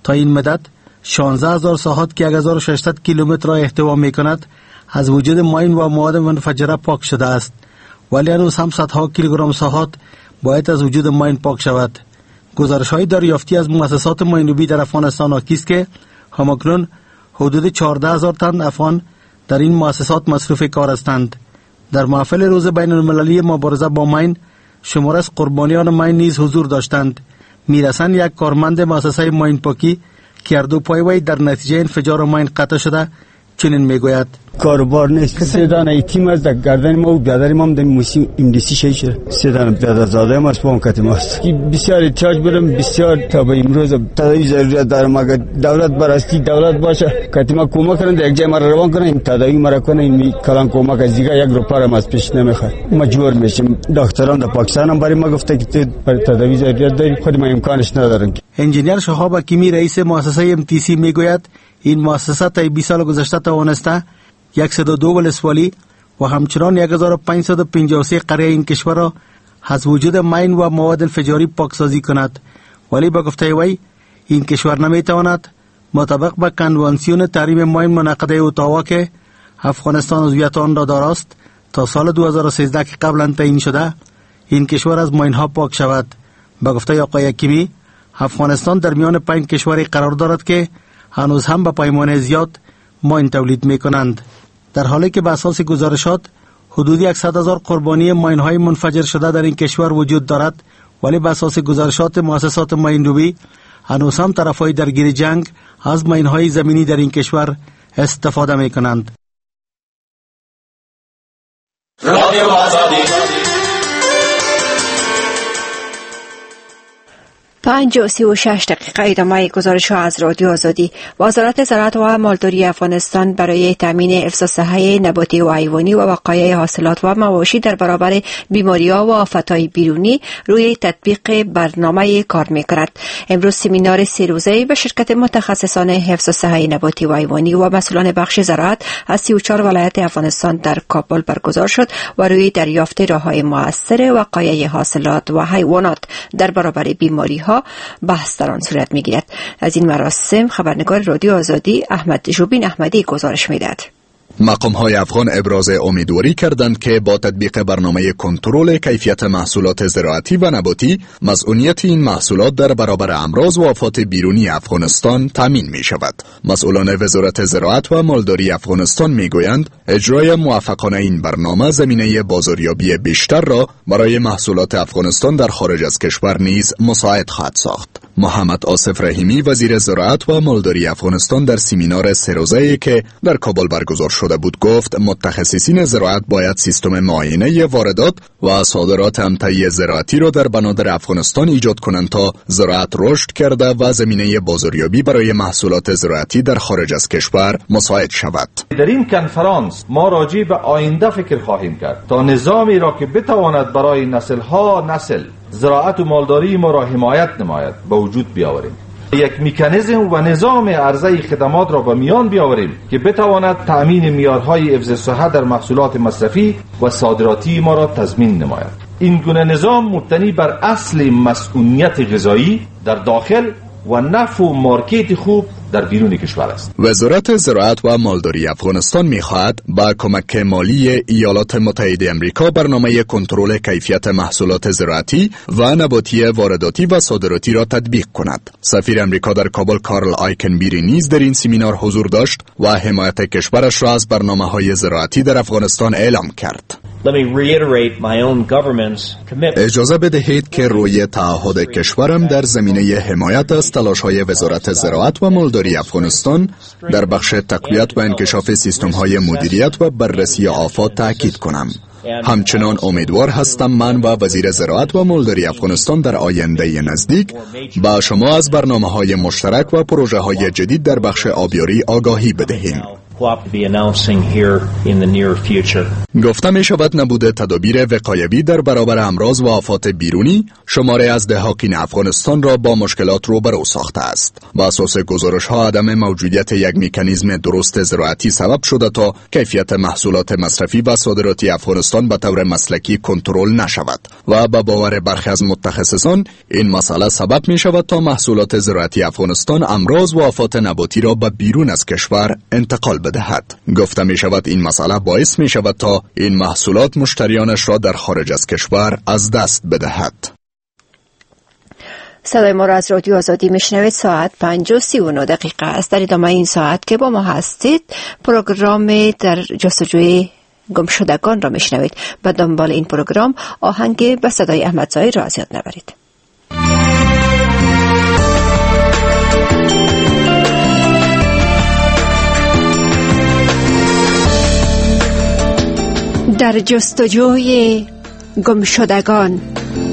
تا این مدت شانزده هزار ساحات که هزار و ششصد کیلومتر را احتوا می‌کند از وجود ماین و مواد منفجره پاک شده است، ولی هنوز هم صدها کیلوگرم ساحات باید از وجود ماین پاک شود. گزارش‌های دریافتی از مؤسسات ماین‌روبی در افغانستان حاکی است که همکنون حدود چهارده هزار تن افغان در این مؤسسات مصروف کار هستند. در محفل روز بین المللی مبارزه با ماین شمار از قربانیان ماین نیز حضور داشتند. میرسن یک کارمند مؤسسه ماین پاکی که اردو پای وی در نتیجه انفجار ماین قطع شده چنین میگوید: کاروبار نیست. سه دانه تیم از در گردن ما و برادر ما در موسی امریسی شهید شده. سه دانه برادر زاده ما است با کت ماست. بسیار احتیاج برم، بسیار تا به امروز تداوی ضرورت دارم. اگر دولت براستی دولت باشه کت ما کمک کنه در یک جای ما روان کنه، این تداوی مرا کنه، این کلان کمک از دیگه یک روپا ما از پیش نمیخواد. مجبور میشیم. دکتران در پاکستان هم برای ما گفته که تو برای تداوی ضرورت داری، خود ما امکانش نداریم. انجینیر شهاب حکیمی رئیس مؤسسه ام تی سی میگوید این مؤسسه تا بیست سال گذشته توانسته صد و دو ولسوالی و همچنان یک هزار و پانصد و پنجاه و سه قریه این کشور را از وجود ماین و مواد انفجاری پاکسازی کند، ولی با گفته وی این کشور نمیتواند مطابق با کنوانسیون تحریم ماین منعقده اتاوا که افغانستان عضویت آن را دارست تا سال دو هزار و سیزده که قبلا تعیین شده این کشور از ماین ها پاک شود. با گفته آقای حکیمی افغانستان در میان پنج کشوری قرار دارد که هنوز هم به پیمانه زیاد ماین تولید می کنند، در حالی که به اساس گزارشات حدود صد هزار قربانی ماین های منفجر شده در این کشور وجود دارد، ولی به اساس گزارشات مؤسسات ماین‌روبی هنوز هم طرفهای درگیر جنگ از ماین های زمینی در این کشور استفاده می کنند. رادیو آزادی پنج و سی و شش دقیقه ادامه گزارش ها از رادیو آزادی. وزارت زراعت و مالداری افغانستان برای تامین حفظ صحه نباتی و حیوانی و بقای حاصلات و مواشی در برابر بیماری‌ها و آفت‌های بیرونی روی تطبیق برنامه کار می‌کند. امروز سمینار سه روزه به شرکت متخصصان حفظ صحه نباتی و حیوانی و مسئولان بخش زراعت از سی و چهار ولایت افغانستان در کابل برگزار شد و روی دریافت راه‌های مؤثر وقایع حاصلات و حیوانات در برابر بیماری‌ها بحث در آن صورت می‌گیرد. از این مراسم خبرنگار رادیو آزادی احمد جوبین احمدی گزارش می‌دهد. مقام‌های افغان ابراز امیدواری کردند که با تطبیق برنامه کنترل کیفیت محصولات زراعتی و نباتی، مسئولیت این محصولات در برابر امراض و آفات بیرونی افغانستان تامین می‌شود. مسئولان وزارت زراعت و مالداری افغانستان می‌گویند اجرای موفقانه این برنامه زمینه بازاریابی بیشتر را برای محصولات افغانستان در خارج از کشور نیز مساعد خواهد ساخت. محمد آصف رحیمی وزیر زراعت و مالداری افغانستان در سمینار سه روزه‌ای که در کابل برگزار شده بود گفت متخصصین زراعت باید سیستم معاینه واردات و صادرات امتیاز زراعتی را در بنادر افغانستان ایجاد کنند تا زراعت رشد کرده و زمینه بازاریابی برای محصولات زراعتی در خارج از کشور مساعد شود. در این کنفرانس ما راجع به آینده فکر خواهیم کرد تا نظامی را که بتواند برای نسل‌ها نسل زراعت و مالداری ما را حمایت نماید به وجود بیاوریم. یک مکانیزم و نظام عرضه خدمات را به میان بیاوریم که بتواند تأمین معیارهای حفظ صحه در محصولات مصرفی و صادراتی ما را تضمین نماید. این گونه نظام مبتنی بر اصل مسئولیت غذایی در داخل و نفع و مارکت خوب در بیرون کشور است. وزارت زراعت و مالداری افغانستان می‌خواهد با کمک مالی ایالات متحده آمریکا برنامه کنترل کیفیت محصولات زراعتی و نباتی وارداتی و صادراتی را تطبیق کند. سفیر آمریکا در کابل کارل آیکنبیری نیز در این سمینار حضور داشت و حمایت کشورش را از برنامه‌های زراعتی در افغانستان اعلام کرد. اجازه بدهید که روی تعهد کشورم در زمینه حمایت از تلاش‌های وزارت زراعت و مالداری افغانستان در بخش تقویت و انکشاف سیستم‌های مدیریت و بررسی آفات تاکید کنم. همچنان امیدوار هستم من و وزیر زراعت و مالداری افغانستان در آینده نزدیک با شما از برنامه‌های مشترک و پروژه‌های جدید در بخش آبیاری آگاهی بدهیم. we'll be announcing here in the near future. گفته می شود نبوده تدابیر وقایوی در برابر امراض و آفات بیرونی شماره از دهاقین افغانستان را با مشکلات روبرو ساخته است. بر اساس گزارش ها عدم موجودیت یک مکانیزم درست زراعتی سبب شده تا کیفیت محصولات مصرفی و صادراتی افغانستان به طور مسلکی کنترل نشود و به باور برخی از متخصصان این مسئله سبب می شود تا محصولات زراعتی افغانستان امراض و آفات نباتی را به بیرون از کشور انتقال بدهد. گفته می شود این مسئله باعث می شود تا این محصولات مشتریانش را در خارج از کشور از دست بدهد. صدای ما را از رادیو آزادی میشنوید. ساعت پنج و سی و نه دقیقه است. در ادامه این ساعت که با ما هستید پروگرام در جستجوی گمشدگان را میشنوید. به دنبال این پروگرام آهنگ به صدای احمدزایی را از یاد نبرید. در جستجوی گمشدگان.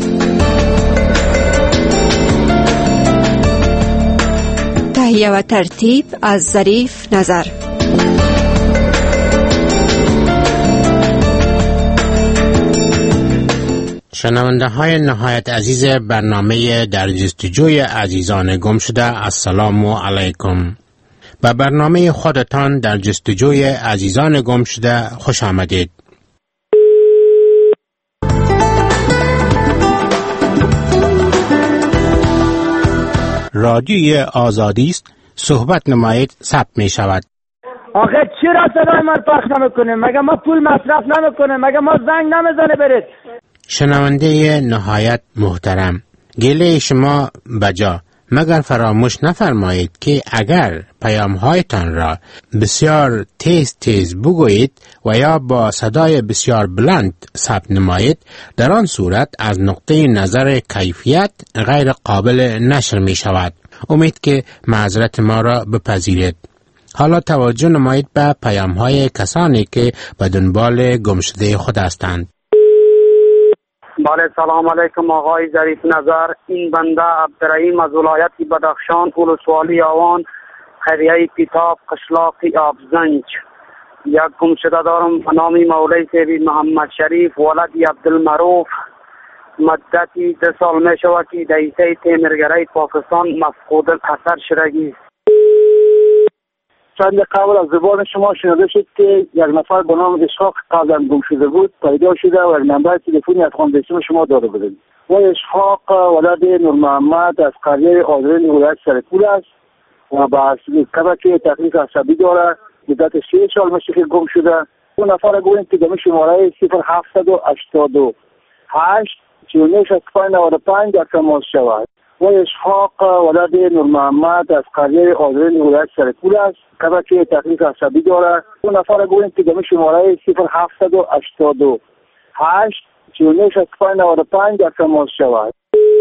تهیه و ترتیب از ظریف نظر. شنونده های نهایت عزیز برنامه در جستجوی عزیزان گم شده، السلام علیکم. به برنامه خودتان در جستجوی عزیزان گم شده خوش آمدید. رادیوی آزادی است، صحبت نمایید، ثبت می شود. آخه چرا صدای ما پخش نمیکنه؟ مگه ما پول مصرف نمیکنه؟ مگه ما زنگ نمیزنه برید؟ شنونده نهایت محترم، گله شما بجا، مگر فراموش نفرمایید که اگر پیام‌هایتان را بسیار تیز تیز بگویید و یا با صدای بسیار بلند ثبت نمایید، در آن صورت از نقطه نظر کیفیت غیر قابل نشر می شود. امید که معذرت ما را بپذیرید. حالا توجه نمایید به پیام‌های کسانی که به دنبال گمشده خود هستند. بله، سلام علیکم آقای ظریف نظر. این بنده عبدالرحیم از ولایت بدخشان، ولسوالی آوان، قریه پیتاب، قشلاق آبزنج. یک گمشده دارم به نام مولای سیبی محمد شریف ولدی عبدالمعروف. مدتی ده سال می شود که دیسه تیمرگره پاکستان مفقود اثر شدگی. چند قبل از زبان شما شنیده شد که یک نفر به نام اشفاق قبلا گم شده بود پیدا شده و نمبر تلفنی از خاندیشن شما داده بودید. و اشفاق ولد نور محمد از قریه آذرین ولایت سرپول است و با کمک تکلیف عصبی داره. مدت سه سال میشه که گم شده. اون نفر گوییم که دمی شماره صفر هفتصد و هشتاد و هشت چهل و نه شصت و پنج نود و پنج در تماس شود. و اشفاق ولد نور محمد از قریه آذرین ولایت سرپول است. کمک تکلیف عصبی داره. اون نفر گوییم که دمی شماره صفر هفتصد و هشتاد و هشت چهل و نه شصت و پنج نود و پنج در تماس شود.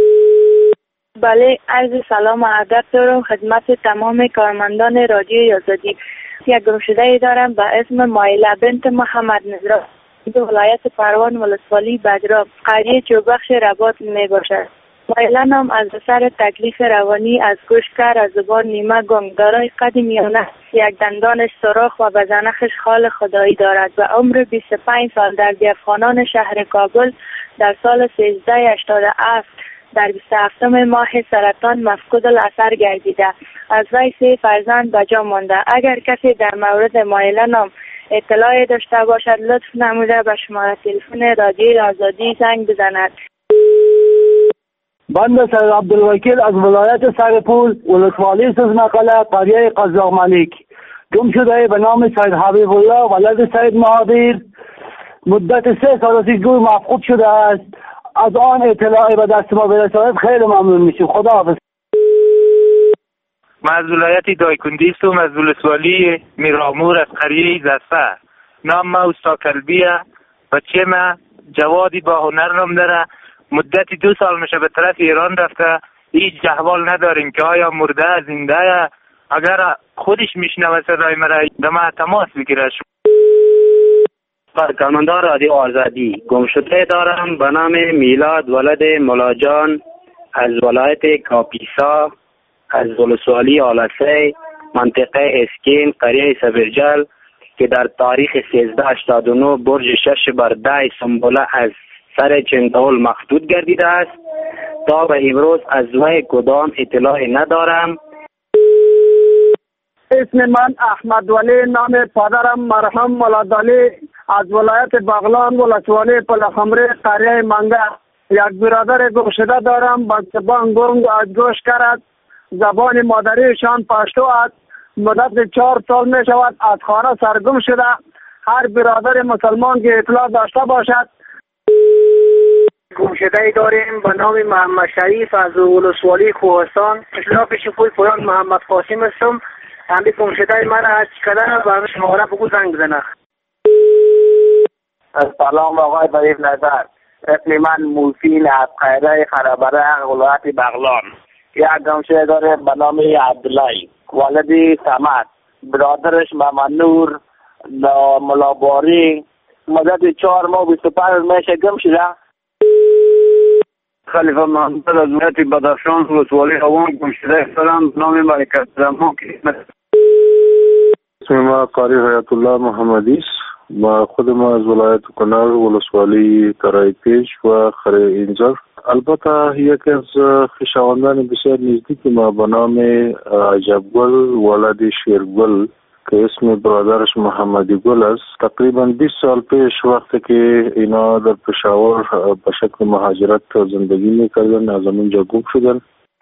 بله، عرض سلام و ادب دارم خدمت تمام کارمندان رادیوی آزادی. یک گمشده دارم به اسم مایله بنت محمد نظر، ولایت پروان، ولسوالی بدراب، قریه چوبخش رباط می باشد. مایله نام از اثر تکلیف روانی از گوش کر از زبان نیمه گم، دارای قد میانه، یک دندانش سوراخ و بزنخش خال خدایی دارد و عمر بیست و پنج سال در بیابخانان شهر کابل در سال سیزده هشتاد و هفت در بیست و هفتم ماه سرطان مفقود الاثر گردیده. از وی سه فرزند به جا مانده. اگر کسی در مورد مایله نام اطلاعی داشته باشد لطف نموده به شماره تلفن رادیوی آزادی زنگ بزند. بنده سید عبدالوکیل از ولایت سرپول، ولسوالی سوزمقاله، قریه قزاق ملک. گم شده به نام سید حبیب الله ولد سید مهادیر. مدت سه سال پیش گوی مفقود شده است. از آن اطلاعی به دست ما برساند خیلی ممنون میشیم. خدا حافظ. من از ولایت دایکندی هستم، از ولسوالی میرامور از قریه زسته. نام ما استا کلبیه و چه ما جوادی با هنر نام داره. مدتی دو سال میشه به طرف ایران رفته. هیچ احوال نداریم که آیا مرده زنده. اگر خودش میشنوه صدای مرا دم تماس بگیره. کارمندان رادیو آزادی. گمشده دارم به نام میلاد ولد ملاجان از ولایت کاپیسا، از ولسوالی آلسه، منطقه اسکین، قریه سبرجل، که در تاریخ سیزده هشتاد و نه برج شش بر ده سنبله از سر چندول مخدود گردیده است. تا به امروز از وی کدام اطلاعی ندارم. اسم من احمد ولی، نام پدرم مرحوم مولادعلی از ولایت بغلان ولسوالی پلخمری قریه منگه. یک برادر گمشده دارم با زبان گنگ از گوش کرد. زبان مادریشان پشتو است. مدت چهار سال می شود از خانه سرگم شده. هر برادر مسلمان که اطلاع داشته باشد. گمشده داریم به نام محمد شریف از ولسوالی کوهستان. اصلاح پیش پول پویان محمد قاسم هستم. همین گمشده مرا از چکده و همه شماره بگو زنگ بزنه. سلام آقای بریف نظر. اسم من موسین از قیره خرابره ولایت بغلان. یک گمشده داره به نام عبدالله ولدی سمت. برادرش محمد نور ملاباری. مدت چهار ماه بیست و پنج میشه گم شده. خلیفه محمد از ولایت بدخشان ولسوالی هوان گمشده دارم به نام برکت زمان. اسم ما قاری حیات الله محمدی است. ما خود ما از ولایت کنر ولسوالی ترای پیش و خره اینجا. البته یکی از خویشاوندان بسیار نزدیک ما به نام عجبگل ولد شیرگل که اسم برادرش محمدی گل است، تقریبا بیست سال پیش وقتی که اینا در پشاور به شکل مهاجرت زندگی میکردن از اونجا گم شدن.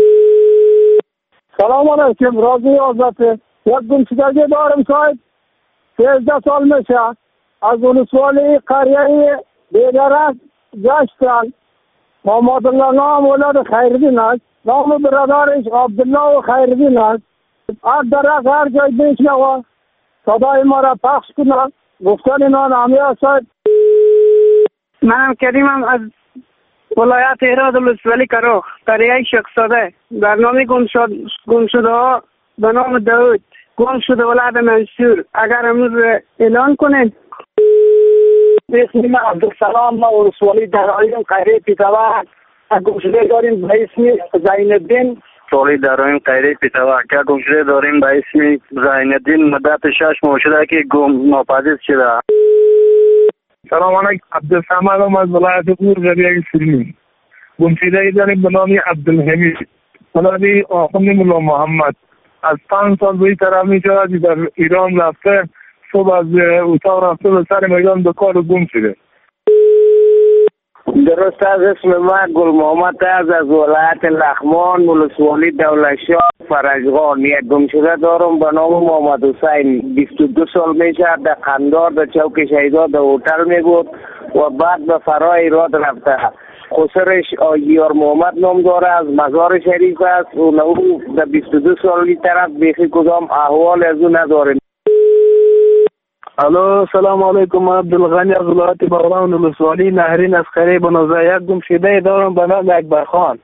سلام علیکم، راضی آزاده. یک گمشدگی دارم صاحب، سیزده سال میشه. از ولسوالی قریه بیدرک گشتن. محمد الله نام ولد خیردین است. نام برادرش عبدالله و خیردین است. هر درک هر جای بشنوه صدای ما را پخش کنه. گفتن نان همی صاحب. منم کریمم از ولایت هرات ولسوالی کروخ قریه شخصاده. در نام گمشده ها به نام داود گم شده ولد منصور. اگر امروز اعلان کنید. اسم من عبدالسلام، ما ولسوالی درائیم قریه پیتوه. گمشده داریم به اسم زین الدین. سوالی داریم قریه پیتوه که گمشده داریم به اسم زین الدین. مدت شش ماه شده که گم ناپدید شده. سلام علیکم، عبدالسلام از ولایت غور قریه سلمی. گمشده داریم به نام عبدالحمید ولدی آخوند مولا محمد. از پنج سال به این طرف می شود در ایران رفته. صبح از اتاق رفته به سر میدان به کار گم شده. درست از اسم من گل محمد از از ولایت لخمان ولسوالی دولتشاه فرجغان. یک گم شده دارم به نام محمد حسین. بیست و دو سال میشه در قندار در چوک شهیدا در هتل می بود و بعد به فرای ایران رفته. خسرش آیار محمد نام داره، از مزار شریف است. و او در بیست و دو سالی طرف بیخی کدام احوال از او نداره. الو سلام علیکم، من عبدالغنی از ولایت بغلان ولسوالی نهرین از قریه بنازه. یک گمشده دارم به نام اکبرخان.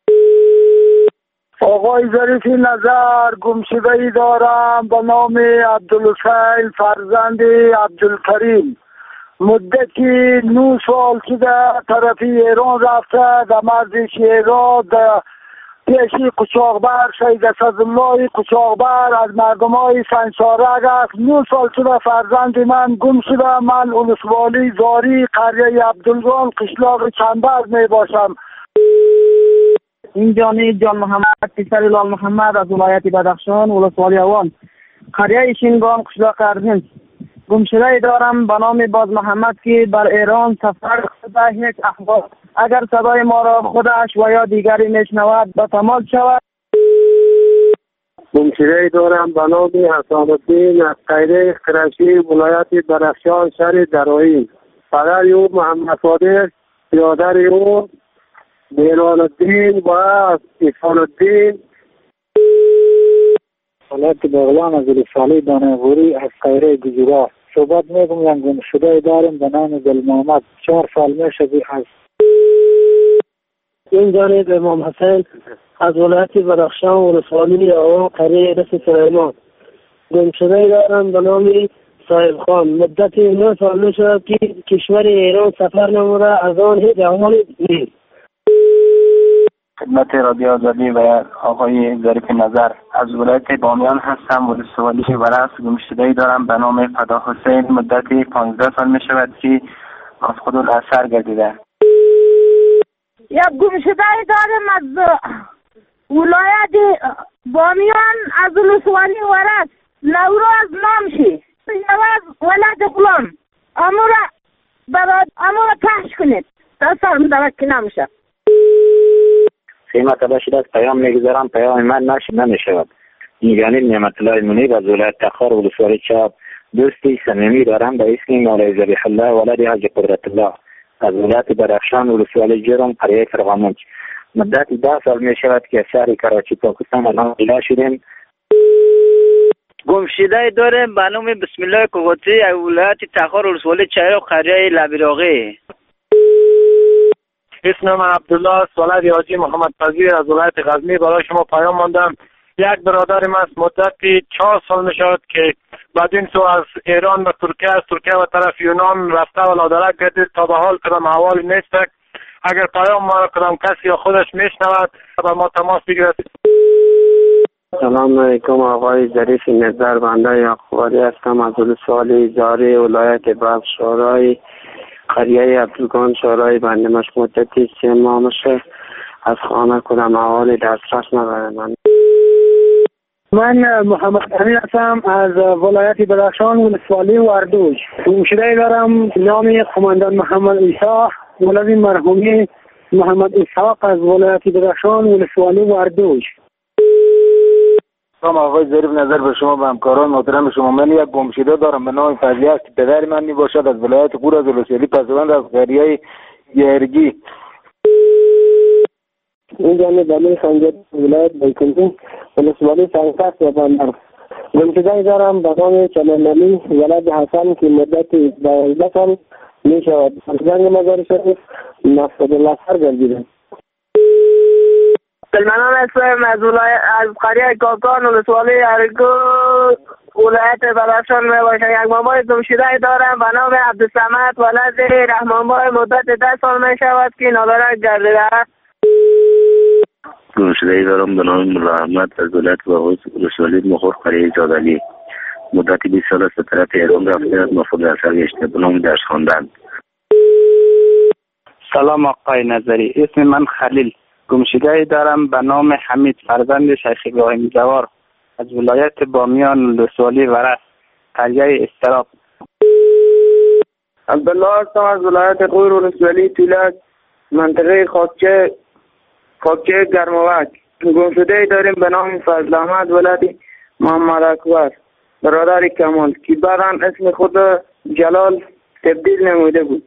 آقای ظریفی نظر، گمشده دارم به نام عبدالحسین فرزند عبدالکریم. مدتی نو سال شده طرفی ایران رفته. در مرز شیراز پیشی قچاقبر شهید اسدالله قچاقبر از مردم های سنچارک است. نو سال شده فرزند من گم شده. من ولسوالی زاری قریه عبدالجان قشلاق چنبز می باشم. این جانی جان محمد پسر لال محمد از ولایت بدخشان ولسوالی اوان قریه شینگام قشلاق اردن. گمشده دارم به نام باز محمد که بر ایران سفر شده. هیچ احوال اگر صدای ما را خودش و یا دیگری میشنود به تماس شود. گمشده دارم به نام حسان الدین از قیره قرشی ولایت بدخشان شهر درائیم. پدر او محمد صادق، برادر او میران الدین و احسان الدین. ولایت بغلان از ولسوالی دانه‌غوری از قیره گجرا. صحبت میگم یک گمشده داریم به نام گل محمد. چهار سال میشه از این جانب امام حسین از ولایت بدخشان ولسوالی او قریه رس سلیمان. گمشده دارم به نام صاحب خان. مدت نه سال میشه که کشور ایران سفر نموده. از آن هیچ احوالی نیست. خدمت رادیو آزادی و آقای ظریف نظر از ولایت بامیان هستم. ولسوالی ورس گمشده‌ای دارم به نام فدا حسین. مدت پانزده سال می شود که از خود الاثر گردیده. یک گمشده‌ای دارم از ولایت بامیان از ولسوالی ورس نوروز نامشی نواز ولایت غلام امورا برای امورا پخش کنید دستم درکی نمیشه. قیمت باشید از پیام میگذارم، پیام من نشد نمیشود. این جانب نعمت الله منیب از ولایت تخار ولسوالی چاب دوستی صمیمی دارم به اسم مولای ذبیح الله ولد حاج قدرت الله از ولایت بدخشان ولسوالی جرم قریه فرغامنج. مدت ده سال می شود که از شهر کراچی پاکستان الان جدا شدیم. گمشده داریم به نام بسم الله کوگوتی از ولایت تخار ولسوالی چایو قریه لبیراغی. اسمم عبدالله ولد حاجی محمد پذیر از ولایت غزنی. برای شما پیام ماندم. یک برادرم است مدتی چهار سال می شود که بعد این سو از ایران به ترکیه، از ترکیه و طرف یونان رفته و لادرک گردید. تا به حال کدام احوالی نیست. اگر پیام ما کدام کسی یا خودش میشنود با ما تماس بگیرد. سلام علیکم آقای ظریف نظر. بنده یعقوبی هستم از ولسوالی جاری ولایت بلخ شورای قریه عبدالگان شورای. بنده مش مدتی سه ماه میشه از خانه کدام احوالی دسترس ندارم. من من محمد امین هستم از ولایت بدخشان ولسوالی وردوج. گمشده دارم نام قماندان محمد عیسی ولد مرحومی محمد اسحاق از ولایت بدخشان ولسوالی وردوج. سلام آقای ظریف نظر به شما و همکاران محترم شما. من یک گمشده دارم به نام فضلیه که پدر من می باشد از ولایت قور از ولسوالی پسوند از قریه یرگی. این جانب بلی خنجر ولایت بیکنی ولسوالی سنگفت و بندر. گمشده دارم به نام چلن علی ولد حسن که مدت دوازده سال می شود از جنگ مزار شریف مقصد الله سر گردیده. سلمانان هستم از ولایت از قریه کاکان ولسوالی ارگو ولایت بدخشان می باشم. یک مامای گمشده دارم به نام عبدالصمد ولد رحمانبای مدت ده سال می شود که نادرک گردیده است. گمشده دارم به نام مولا احمد از ولایت ولسوالی مخور قریه جادلی. مدت بیست سال است به طرف ایران رفته از مفعول اثر گشته به نام درس خواندن. سلام آقای نظری. اسم من خلیل. گمشده دارم به نام حمید فرزند شیخ ابراهیم جوار از ولایت بامیان ولسوالی ورس قریه استراب. عبدالله هستم از ولایت قور ولسوالی تولک منطقه خاکچه خاکچه گرموک. گمشده داریم به نام فضل احمد ولد محمد اکبر برادر کمال که بعداً اسم خود جلال تبدیل نموده بود.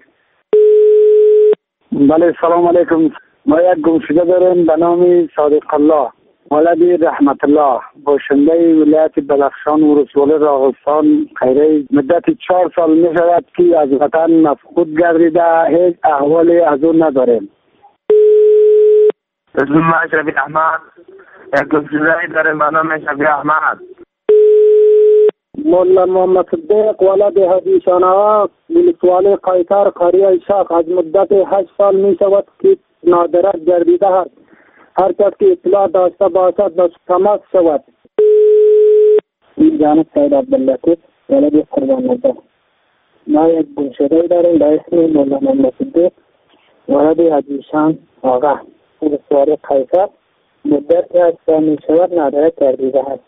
بله سلام علیکم. ما یک گمشده داریم به نام صادق الله ولد رحمت الله باشنده ولایت بدخشان ولسوالی راغستان خیره. مدت چهار سال می شود که از وطن مفقود گردیده. هیچ احوالی از اون نداریم. اسم من شبیه احمد. یک گمشده داریم به نام شبیه احمد. مولا محمد صدیق ولد حاجی شانوا ولسوالی قیصر قریه شاخ از مدت هشت سال می شود که نادرک گردیده است. هر کس که اطلاع داشته باشد با تماس شود. این جانب سید عبداللطیف ولد قربان الله. ما یک گمشده داریم به اسم مولا محمد صدیق ولد حاجی شان آقا ولسوالی قیصر. مدت هشت سال می شود نادرک گردیده است.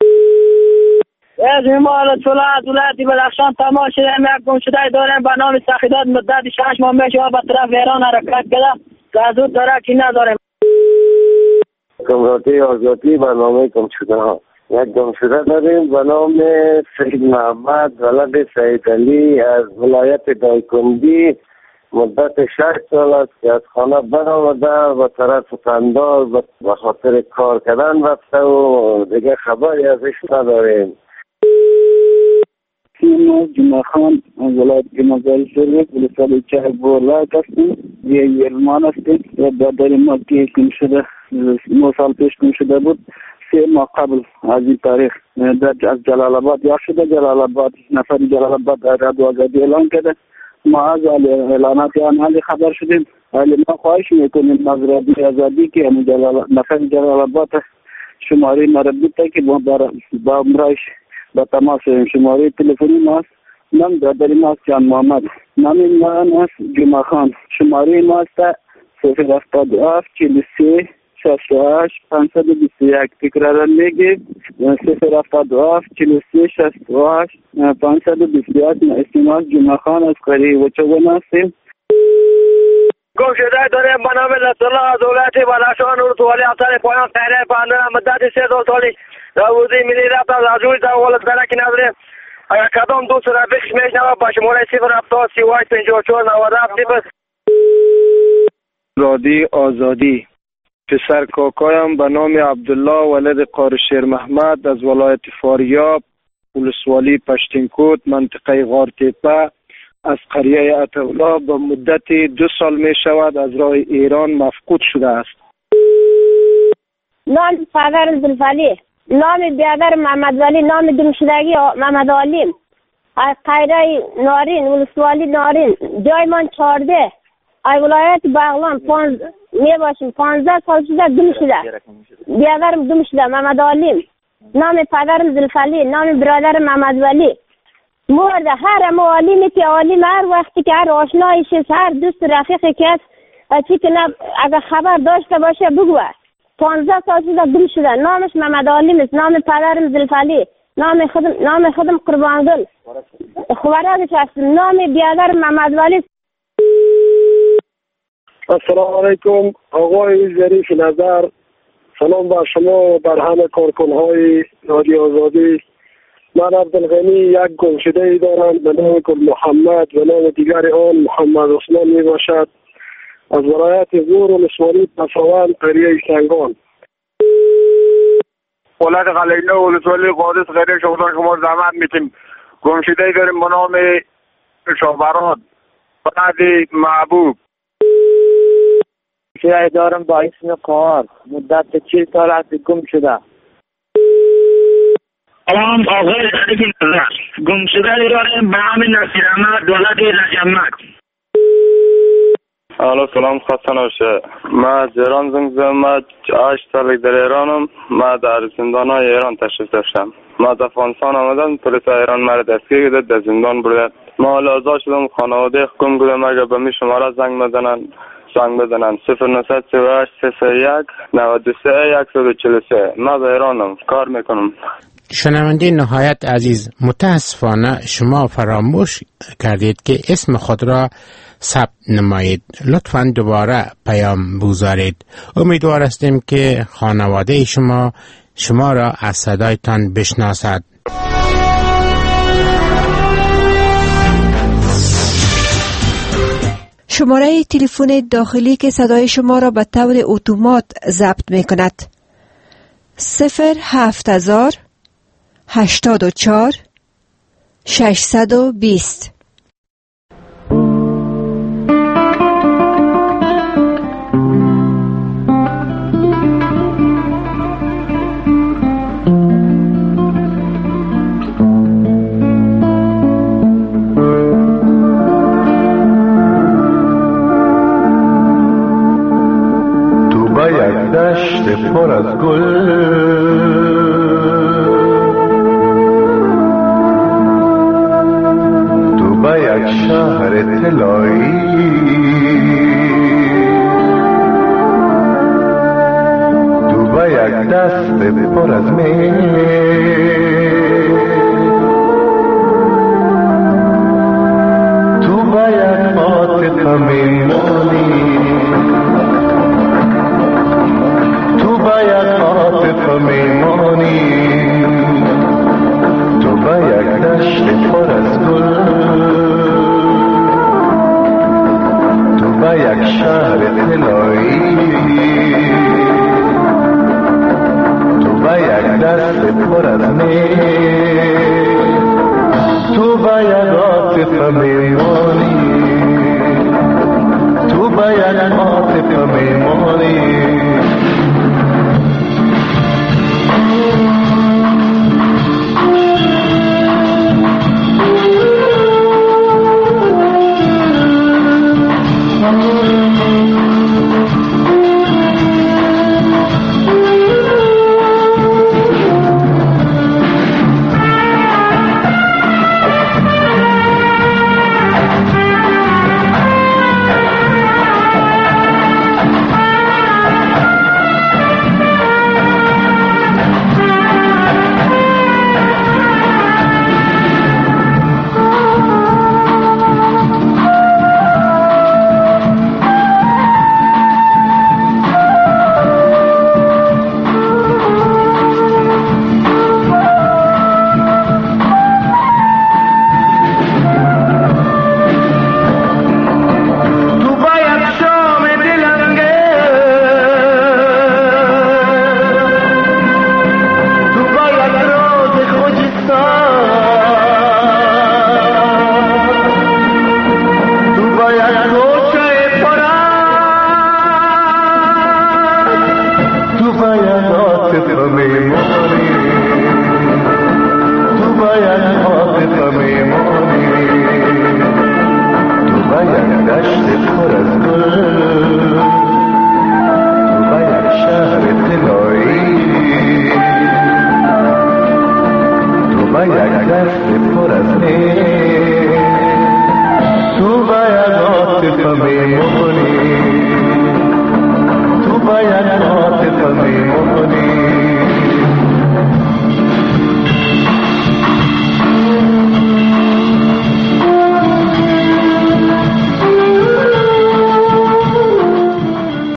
از ایمان طلع از ولایت بدخشان تمام شدیم. یک گمشده داریم به نام سخیدات مدت شش ماه می شود به طرف ایران حرکت کرده که از اون درکی نداریم. گمراتی آزادی برنامه گمشده ها. یک گمشده داریم به نام سید محمد ولد سید علی از ولایت دایکندی. مدت شش سال است که از خانه برآمده و طرف قندال به خاطر کار کردن رفته و دیگه خبری ازش نداریم. ما جمعه خان از ولایت مزار شریف ولسوالی چه بورلک هستیم. یه یرمان هستیم و برادر ما که کم شده نو سال پیش کم شده بود. سه ماه قبل از این تاریخ از جلال آباد یا شده. جلال آباد نفر جلال آباد رادیو آزادی اعلان کرده. ما از اعلانات آنها خبر شدیم ولی ما خواهش میکنیم از رادیو آزادی که همون جلال نفر جلال آباد شماره مربوطه که با با امرایش با تماس شماره تلفنی ماست. نام برادر ماست جان محمد، نام من است جمعه خان. شماره ماست صفر هفتاد و هفت چهل و سه شصت و هشت پانصد و بیست و یک. تکرار میگیم صفر هفتاد و هفت چهل و سه شصت و هشت پانصد و بیست و یک. اسم جمعه خان از قریه وچگان هستیم. گم شده داریم به نام لطفالله از ولایت بلخشان ولسوالی افسر پایان خیریه پاندن مدت سه سال سالی روزی ملی رفت از عجوز در ولد برکی نداریم. اگر کدام دوست رفیقش میشنوه با شماره صفر هفتاد سی و هشت پنجاه و چهار نود و هفت صفر. رادیو آزادی. پسر کاکایم به نام عبدالله ولد قاری شیر محمد از ولایت فاریاب ولسوالی پشتینکوت منطقه غار تپه از قریه عطاالله به مدت دو سال می شود از راه ایران مفقود شده است. نام پدر زلفالی، نام بیادر محمد ولی، نام دمشدگی محمد علیم از قریه نارین ولسوالی نارین. جای من چارده از ولایت بغلان پانز می باشیم. پانزده سال شده دم شده. بیادرم دم شده محمد علیم. نام پدرم زلفالی، نام برادر محمد ولی. مورد هر معلمی که عالم هر وقتی که هر آشنایش هر دوست رفیقی که است چی که اگر خبر داشته باشه بگو. پانزده سال شده گم شده. نامش محمد علیم است. نام پدرم زلفالی، نام خودم نام خودم قربانگل خوارزش هست. نام بیادر محمد ولی. السلام علیکم آقای ظریف نظر، سلام بر شما و بر همه کارکنهای رادیو آزادی. من عبدالغنی یک گمشده ای دارم به نام گل محمد و نام دیگر آن محمد عثمان می باشد از ولایت زور ولسوالی پساوند قریه سنگان. ولایت قلیله ولسوالی قادس قریه شما شما زحمت میتیم. گمشده ای داریم به نام شابرات بعد محبوب. شیعه دارم با اسم قهار مدت چه سال است گم شده. سلام آقای ظریف نظر، گم شده داریم به نام نصیر احمد دولت لجمت. الو سلام خسته نباشه. من از ایران زنگ زدم. من هشت سال در ایرانم. من در زندانهای ایران تشریف داشتم. من از افغانستان آمدم. پلیس ایران مرا دستگیر کرد در زندان برده. ما حالا آزاد شدم. خانواده حکم بودم اگر به می شماره زنگ بزنن زنگ بزنن صفر نهصد سی و هشت صفر یک نود و سه صد و چهل و سه. من به ایرانم کار میکنم. شنونده نهایت عزیز، متاسفانه شما فراموش کردید که اسم خود را ثبت نمایید. لطفاً دوباره پیام بگذارید. امیدوار هستیم که خانواده شما شما را از صدایتان بشناسد. شماره تلفن داخلی که صدای شما را به طور اتومات ضبط می کند صفر هفت هزار هشتاد و چهار ششصد و بیست. تو با یک دشت پر از گل با یک شهر طلایی تو با یک دست پر از می تو با یک عاطفه میمانی تو با یک عاطفه میمانی تو با یک دشت پر از گل با یک شهر طلایی تو با یک دست پر از می تو با یک عاطفه میمانی تو با یک عاطفه میمانی